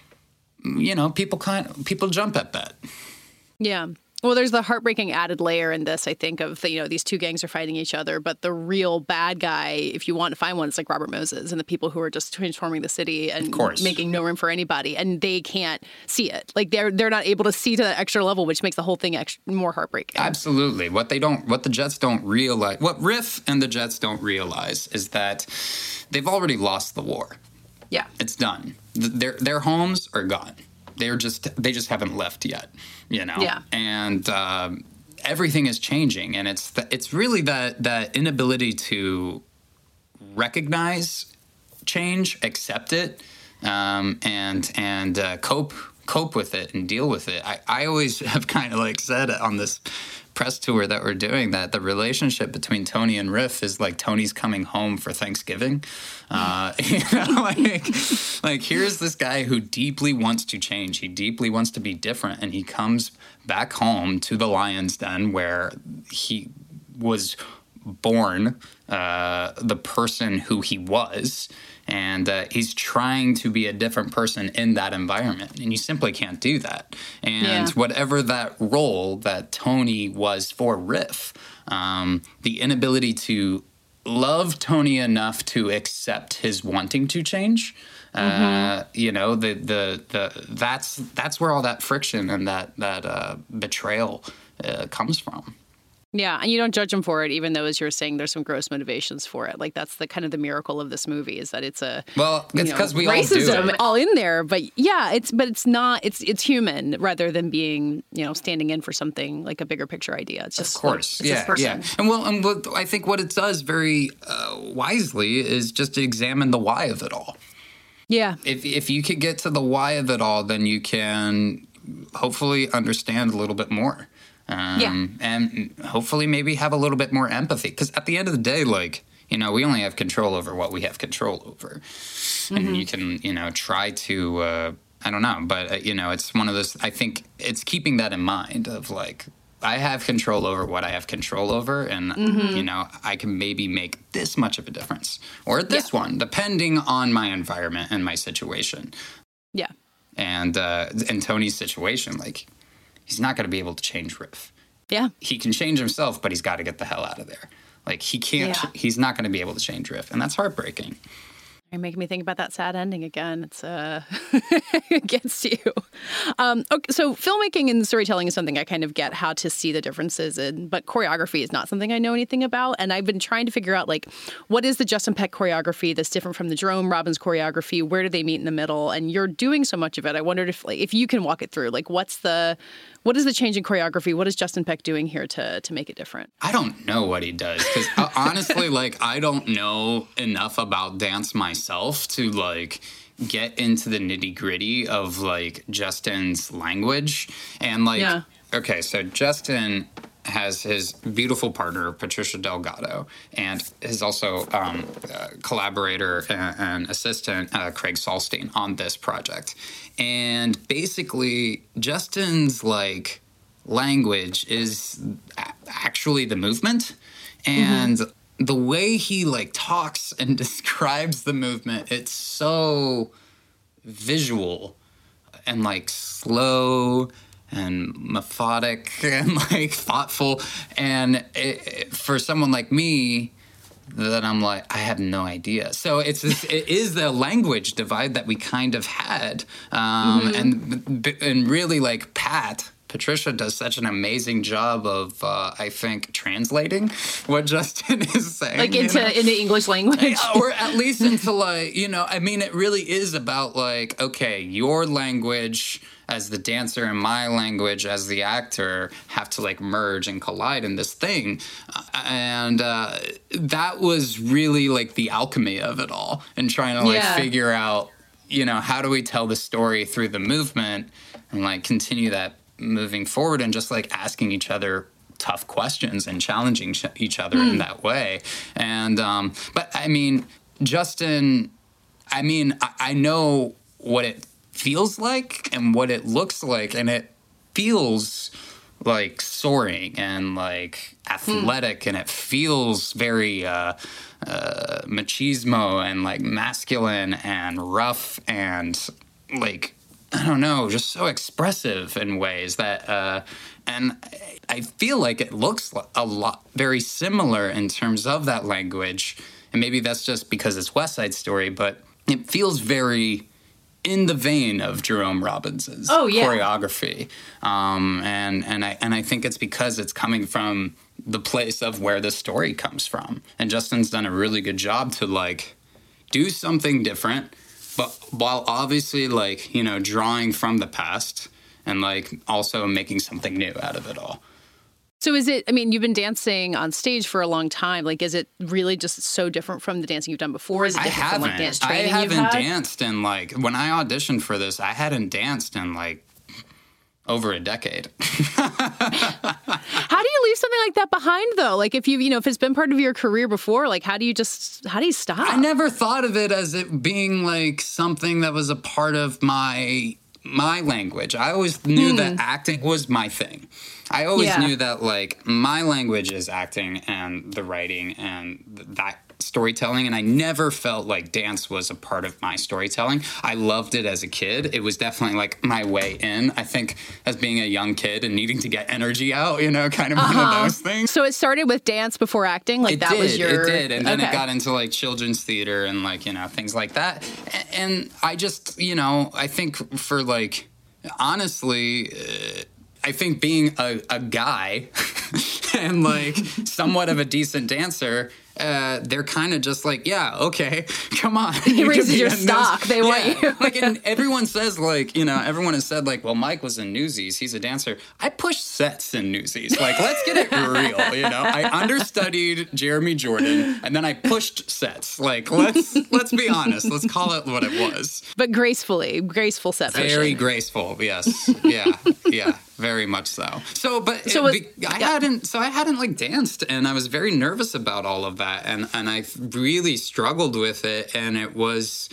you know, people kind of, people jump at that. Yeah. Well, there's the heartbreaking added layer in this, I think, of, the, you know, these two gangs are fighting each other, but the real bad guy, if you want to find one, it's like Robert Moses and the people who are just transforming the city and making no room for anybody, and they can't see it. Like, they're they're not able to see to that extra level, which makes the whole thing extra, more heartbreaking. Absolutely. What they don't, what the Jets don't realize, what Riff and the Jets don't realize is that they've already lost the war. Yeah. It's done. Their their homes are gone. They're just, they just haven't left yet, you know? Yeah. And um, everything is changing. And it's the, it's really that, that inability to recognize change, accept it, um, and, and uh, cope, cope with it and deal with it. I, I always have kind of like said on this press tour that we're doing that the relationship between Tony and Riff is like Tony's coming home for Thanksgiving. Uh, you know, like, like here's this guy who deeply wants to change. He deeply wants to be different. And he comes back home to the Lion's Den where he was born, uh, the person who he was. And uh, he's trying to be a different person in that environment. And you simply can't do that. And yeah. whatever that role that Tony was for Riff, um, the inability to love Tony enough to accept his wanting to change, mm-hmm. uh, you know, the, the, the, that's, that's where all that friction and that, that uh, betrayal uh, comes from. Yeah, and you don't judge him for it, even though, as you're saying, there's some gross motivations for it. Like, that's the kind of the miracle of this movie is that it's a well, it's because we racism all do it. all in there. But yeah, it's but it's not. It's it's human rather than being you know standing in for something like a bigger picture idea. It's just of course, like, it's yeah, yeah. And well, and what, I think what it does very uh, wisely is just to examine the why of it all. Yeah. If if you could get to the why of it all, then you can hopefully understand a little bit more. Um, yeah. And hopefully maybe have a little bit more empathy. Because at the end of the day, like, you know, we only have control over what we have control over. Mm-hmm. And you can, you know, try to, uh, I don't know, but, uh, you know, it's one of those, I think it's keeping that in mind of like, I have control over what I have control over. And, mm-hmm. you know, I can maybe make this much of a difference or this yeah. one, depending on my environment and my situation. Yeah. And, uh, in Tony's situation, like, he's not going to be able to change Riff. Yeah. He can change himself, but he's got to get the hell out of there. Like, he can't, yeah. he's not going to be able to change Riff. And that's heartbreaking. You're making me think about that sad ending again. It's uh, against you. Um, okay, so filmmaking and storytelling is something I kind of get how to see the differences in, but choreography is not something I know anything about. And I've been trying to figure out, like, what is the Justin Peck choreography that's different from the Jerome Robbins choreography? Where do they meet in the middle? And you're doing so much of it. I wondered if, like, if you can walk it through. Like, what's the, what is the change in choreography? What is Justin Peck doing here to to make it different? I don't know what he does because uh, honestly, like, I don't know enough about dance myself. Myself to like get into the nitty gritty of like Justin's language and like yeah. okay, so Justin has his beautiful partner Patricia Delgado and his also um, uh, collaborator and, and assistant uh, Craig Salstein on this project, and basically Justin's like language is a- actually the movement and. Mm-hmm. The way he like talks and describes the movement, it's so visual and like slow and methodic and like thoughtful. And it, it, for someone like me, that I'm like, I have no idea. So it's this, it is the language divide that we kind of had, um, mm-hmm. and and really like Pat. Patricia does such an amazing job of, uh, I think, translating what Justin is saying. Like into, you know? into English language? Or at least into like, you know, I mean, it really is about like, okay, your language as the dancer and my language as the actor have to like merge and collide in this thing. And uh, that was really like the alchemy of it all and trying to like yeah. figure out, you know, how do we tell the story through the movement and like continue that moving forward and just like asking each other tough questions and challenging ch- each other mm. in that way. And, um, but I mean, Justin, I mean, I, I know what it feels like and what it looks like, and it feels like soaring and like athletic mm. and it feels very, uh, uh, machismo and like masculine and rough and like, I don't know, just so expressive in ways that, uh, and I feel like it looks a lot very similar in terms of that language. And maybe that's just because it's West Side Story, but it feels very in the vein of Jerome Robbins's oh, yeah. choreography. Um, and, and I, and I think it's because it's coming from the place of where the story comes from. And Justin's done a really good job to like do something different, but while obviously, like, you know, drawing from the past and, like, also making something new out of it all. So is it, I mean, you've been dancing on stage for a long time. Like, is it really just so different from the dancing you've done before? Is it I different haven't. from like dance I training haven't you've had? danced in like, when I auditioned for this, I hadn't danced in like over a decade. How do you leave something like that behind though? Like if you, you know, if it's been part of your career before, like how do you just, how do you stop? I never thought of it as it being like something that was a part of my my language. I always knew mm. that acting was my thing. I always yeah. knew that like my language is acting and the writing and th- that storytelling, and I never felt like dance was a part of my storytelling. I loved it as a kid. It was definitely like my way in. I think as being a young kid and needing to get energy out, you know, kind of uh-huh. one of those things. So it started with dance before acting? Like it that did, was your... It did, and then okay. it got into like children's theater and like, you know, things like that. And I just, you know, I think for like, honestly, uh, I think being a, a guy and like somewhat of a decent dancer, uh, they're kind of just like, yeah, okay, come on. He raises your stock. This. They yeah. want you. Like, and everyone says like, you know, everyone has said like, well, Mike was in Newsies. He's a dancer. I pushed sets in Newsies. Like, let's get it real, you know. I understudied Jeremy Jordan, and then I pushed sets. Like, let's let's be honest. Let's call it what it was. But gracefully, graceful set pushing. Very graceful. Yes. Yeah. Yeah. Very much so. So, but so it, it, I yeah. hadn't. So I hadn't like danced, and I was very nervous about all of that, and and I really struggled with it. And it was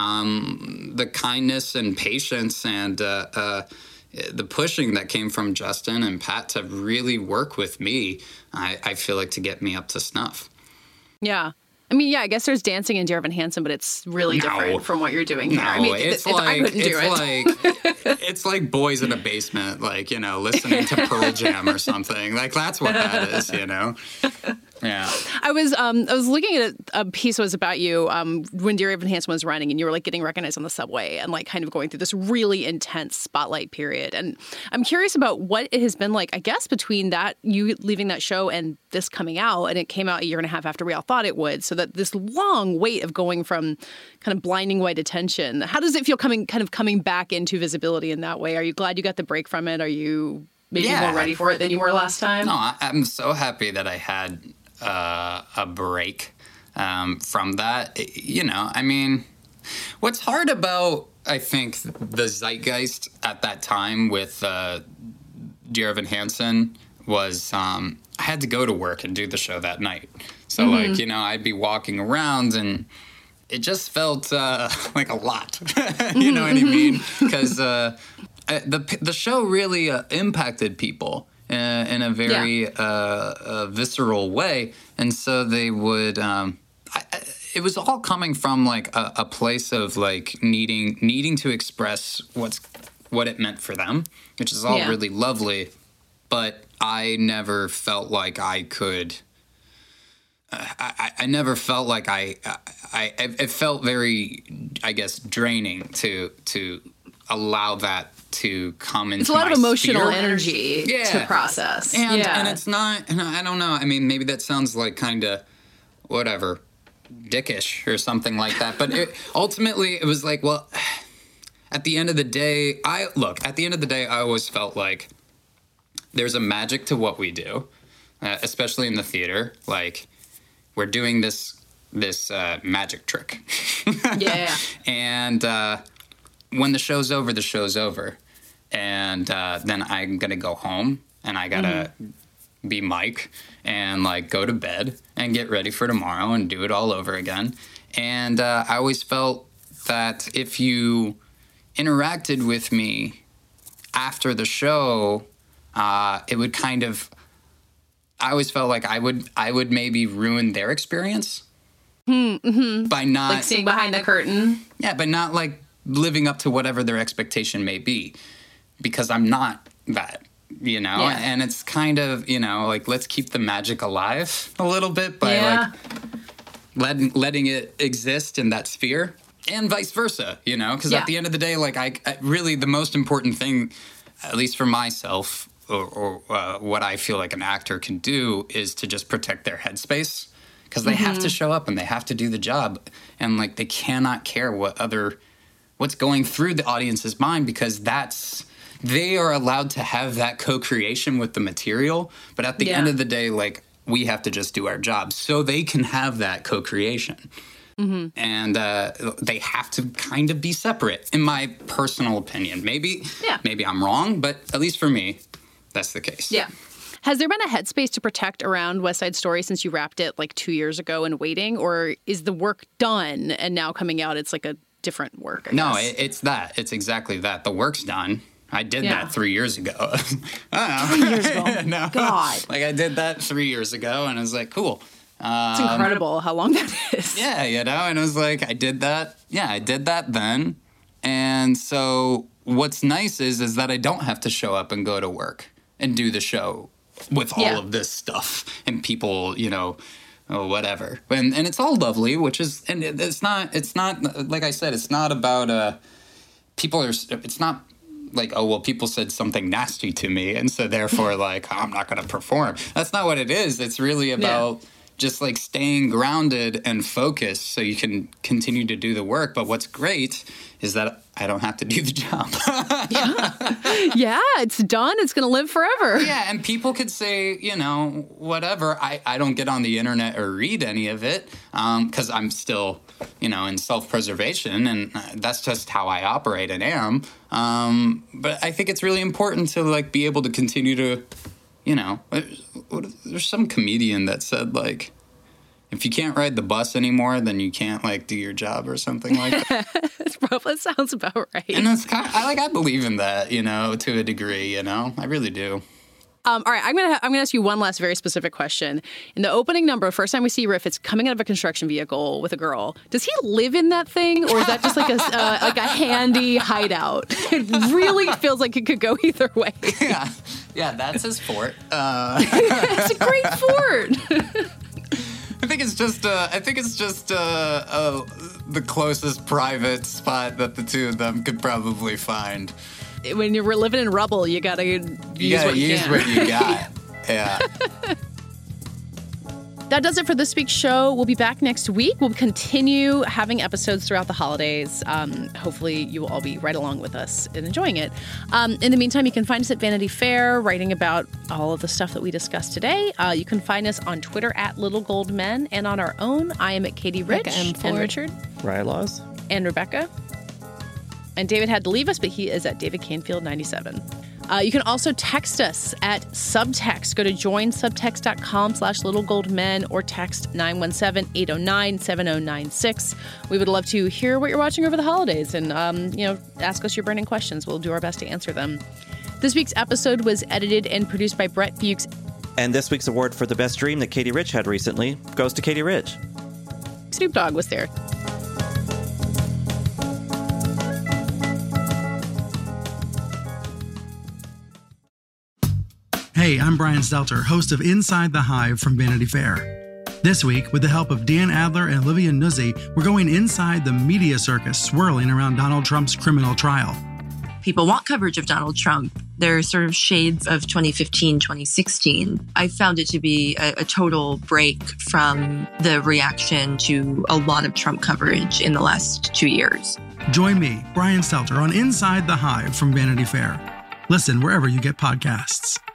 um, the kindness and patience and uh, uh, the pushing that came from Justin and Pat to really work with me. I, I feel like to get me up to snuff. Yeah. I mean, yeah, I guess there's dancing in Dear Evan Hansen, but it's really no. different from what you're doing here. No, I mean, it's if like I couldn't do it's it. like it's like boys in a basement, like, you know, listening to Pearl Jam or something. Like that's what that is, you know. Yeah. I was um I was looking at a, a piece that was about you um when Dear Evan Hansen was running, and you were like getting recognized on the subway and like kind of going through this really intense spotlight period. And I'm curious about what it has been like, I guess, between that, you leaving that show and this coming out, and it came out a year and a half after we all thought it would. So that this long wait of going from kind of blinding white attention, how does it feel coming kind of coming back into visibility in that way? Are you glad you got the break from it? Are you maybe yeah. more ready for it than you were last time? No, I, I'm so happy that I had Uh, a break um, from that. You know, I mean, what's hard about, I think, the zeitgeist at that time with uh, Dear Evan Hansen was um, I had to go to work and do the show that night. So, mm-hmm. like, you know, I'd be walking around and it just felt uh, like a lot. You know what I mean? Because uh, the, the show really uh, impacted people. Uh, in a very yeah. uh, uh, visceral way. And so they would, um, I, I, it was all coming from like a, a place of like needing needing to express what's what it meant for them, which is all yeah. really lovely. But I never felt like I could, uh, I, I never felt like I, I, I, it felt very, I guess, draining to, to allow that to come into it's a lot my of emotional sphere. energy yeah. to process. And, yeah. and it's not, and I don't know, I mean, maybe that sounds like kind of, whatever, dickish or something like that. But it, ultimately, it was like, well, at the end of the day, I, look, at the end of the day, I always felt like there's a magic to what we do, uh, especially in the theater. Like, we're doing this, this uh, magic trick. Yeah. And, uh, when the show's over, the show's over. And uh, then I'm going to go home and I got to mm-hmm. be Mike and like go to bed and get ready for tomorrow and do it all over again. And uh, I always felt that if you interacted with me after the show, uh, it would kind of, I always felt like I would, I would maybe ruin their experience mm-hmm. by not like seeing behind the curtain. Yeah, but not like living up to whatever their expectation may be, because I'm not that, you know? Yeah. And it's kind of, you know, like, let's keep the magic alive a little bit by yeah. like letting, letting it exist in that sphere, and vice versa, you know? Because yeah. at the end of the day, like, I, I really, the most important thing, at least for myself, or, or uh, what I feel like an actor can do, is to just protect their headspace, because they mm-hmm. have to show up and they have to do the job, and like, they cannot care what other... what's going through the audience's mind, because that's they are allowed to have that co-creation with the material. But at the Yeah. end of the day, like, we have to just do our job so they can have that co-creation. Mm-hmm. And uh, they have to kind of be separate, in my personal opinion. Maybe, Yeah. maybe I'm wrong, but at least for me, that's the case. Yeah. Has there been a headspace to protect around West Side Story since you wrapped it like two years ago and waiting? Or is the work done and now coming out, it's like a different work? I No, guess? it, it's that. It's exactly that. The work's done. I did Yeah. that three years ago. I don't know. Three years ago. No. God. Like, I did that three years ago, and I was like, cool. Um, It's incredible how long that is. Yeah, you know, and I was like, I did that. Yeah, I did that then. And so what's nice is, is that I don't have to show up and go to work and do the show with all Yeah. of this stuff and people, you know, or whatever. And and it's all lovely, which is, and it- it's not, it's not, like I said, it's not about, uh, people are, it's not like, oh, well, people said something nasty to me, and so therefore, like, I'm not going to perform. That's not what it is. It's really about just, like, staying grounded and focused so you can continue to do the work. But what's great is that I don't have to do the job. Yeah, it's done. It's going to live forever. Yeah, and people could say, you know, whatever. I, I don't get on the internet or read any of it because I'm still, you know, in self-preservation, and uh, that's just how I operate and am. Um, but I think it's really important to, like, be able to continue to, you know, there's some comedian that said, like, if you can't ride the bus anymore, then you can't, like, do your job or something like that. That's probably, that sounds about right. And it's kind of, I like, I believe in that, you know, to a degree, you know, I really do. Um, all right, I'm gonna I'm gonna ask you one last very specific question. In the opening number, first time we see Riff, it's coming out of a construction vehicle with a girl. Does he live in that thing, or is that just like a uh, like a handy hideout? It really feels like it could go either way. Yeah, yeah, that's his fort. Uh, it's a great fort. I think it's just uh, I think it's just uh, uh, the closest private spot that the two of them could probably find. When you're living in rubble, you gotta use You gotta what you use can. what you got. Yeah. That does it for this week's show. We'll be back next week. We'll continue having episodes throughout the holidays. Um, hopefully, you will all be right along with us and enjoying it. Um, in the meantime, you can find us at Vanity Fair, writing about all of the stuff that we discussed today. Uh, you can find us on Twitter at Little Gold Men, and on our own, I am at Katie Rich Rebecca M. and Ford. Richard Riot Laws. and Rebecca. And David had to leave us, but he is at David Canfield ninety-seven. Uh, you can also text us at Subtext. Go to joinsubtext.com slash Little Gold Men or text nine one seven, eight oh nine, seven oh nine six. We would love to hear what you're watching over the holidays and, um, you know, ask us your burning questions. We'll do our best to answer them. This week's episode was edited and produced by Brett Fuchs. And this week's award for the best dream that Katie Rich had recently goes to Katie Rich. Snoop Dogg was there. Hey, I'm Brian Stelter, host of Inside the Hive from Vanity Fair. This week, with the help of Dan Adler and Olivia Nuzzi, we're going inside the media circus swirling around Donald Trump's criminal trial. People want coverage of Donald Trump. There are sort of shades of twenty fifteen, twenty sixteen. I found it to be a, a total break from the reaction to a lot of Trump coverage in the last two years. Join me, Brian Stelter, on Inside the Hive from Vanity Fair. Listen wherever you get podcasts.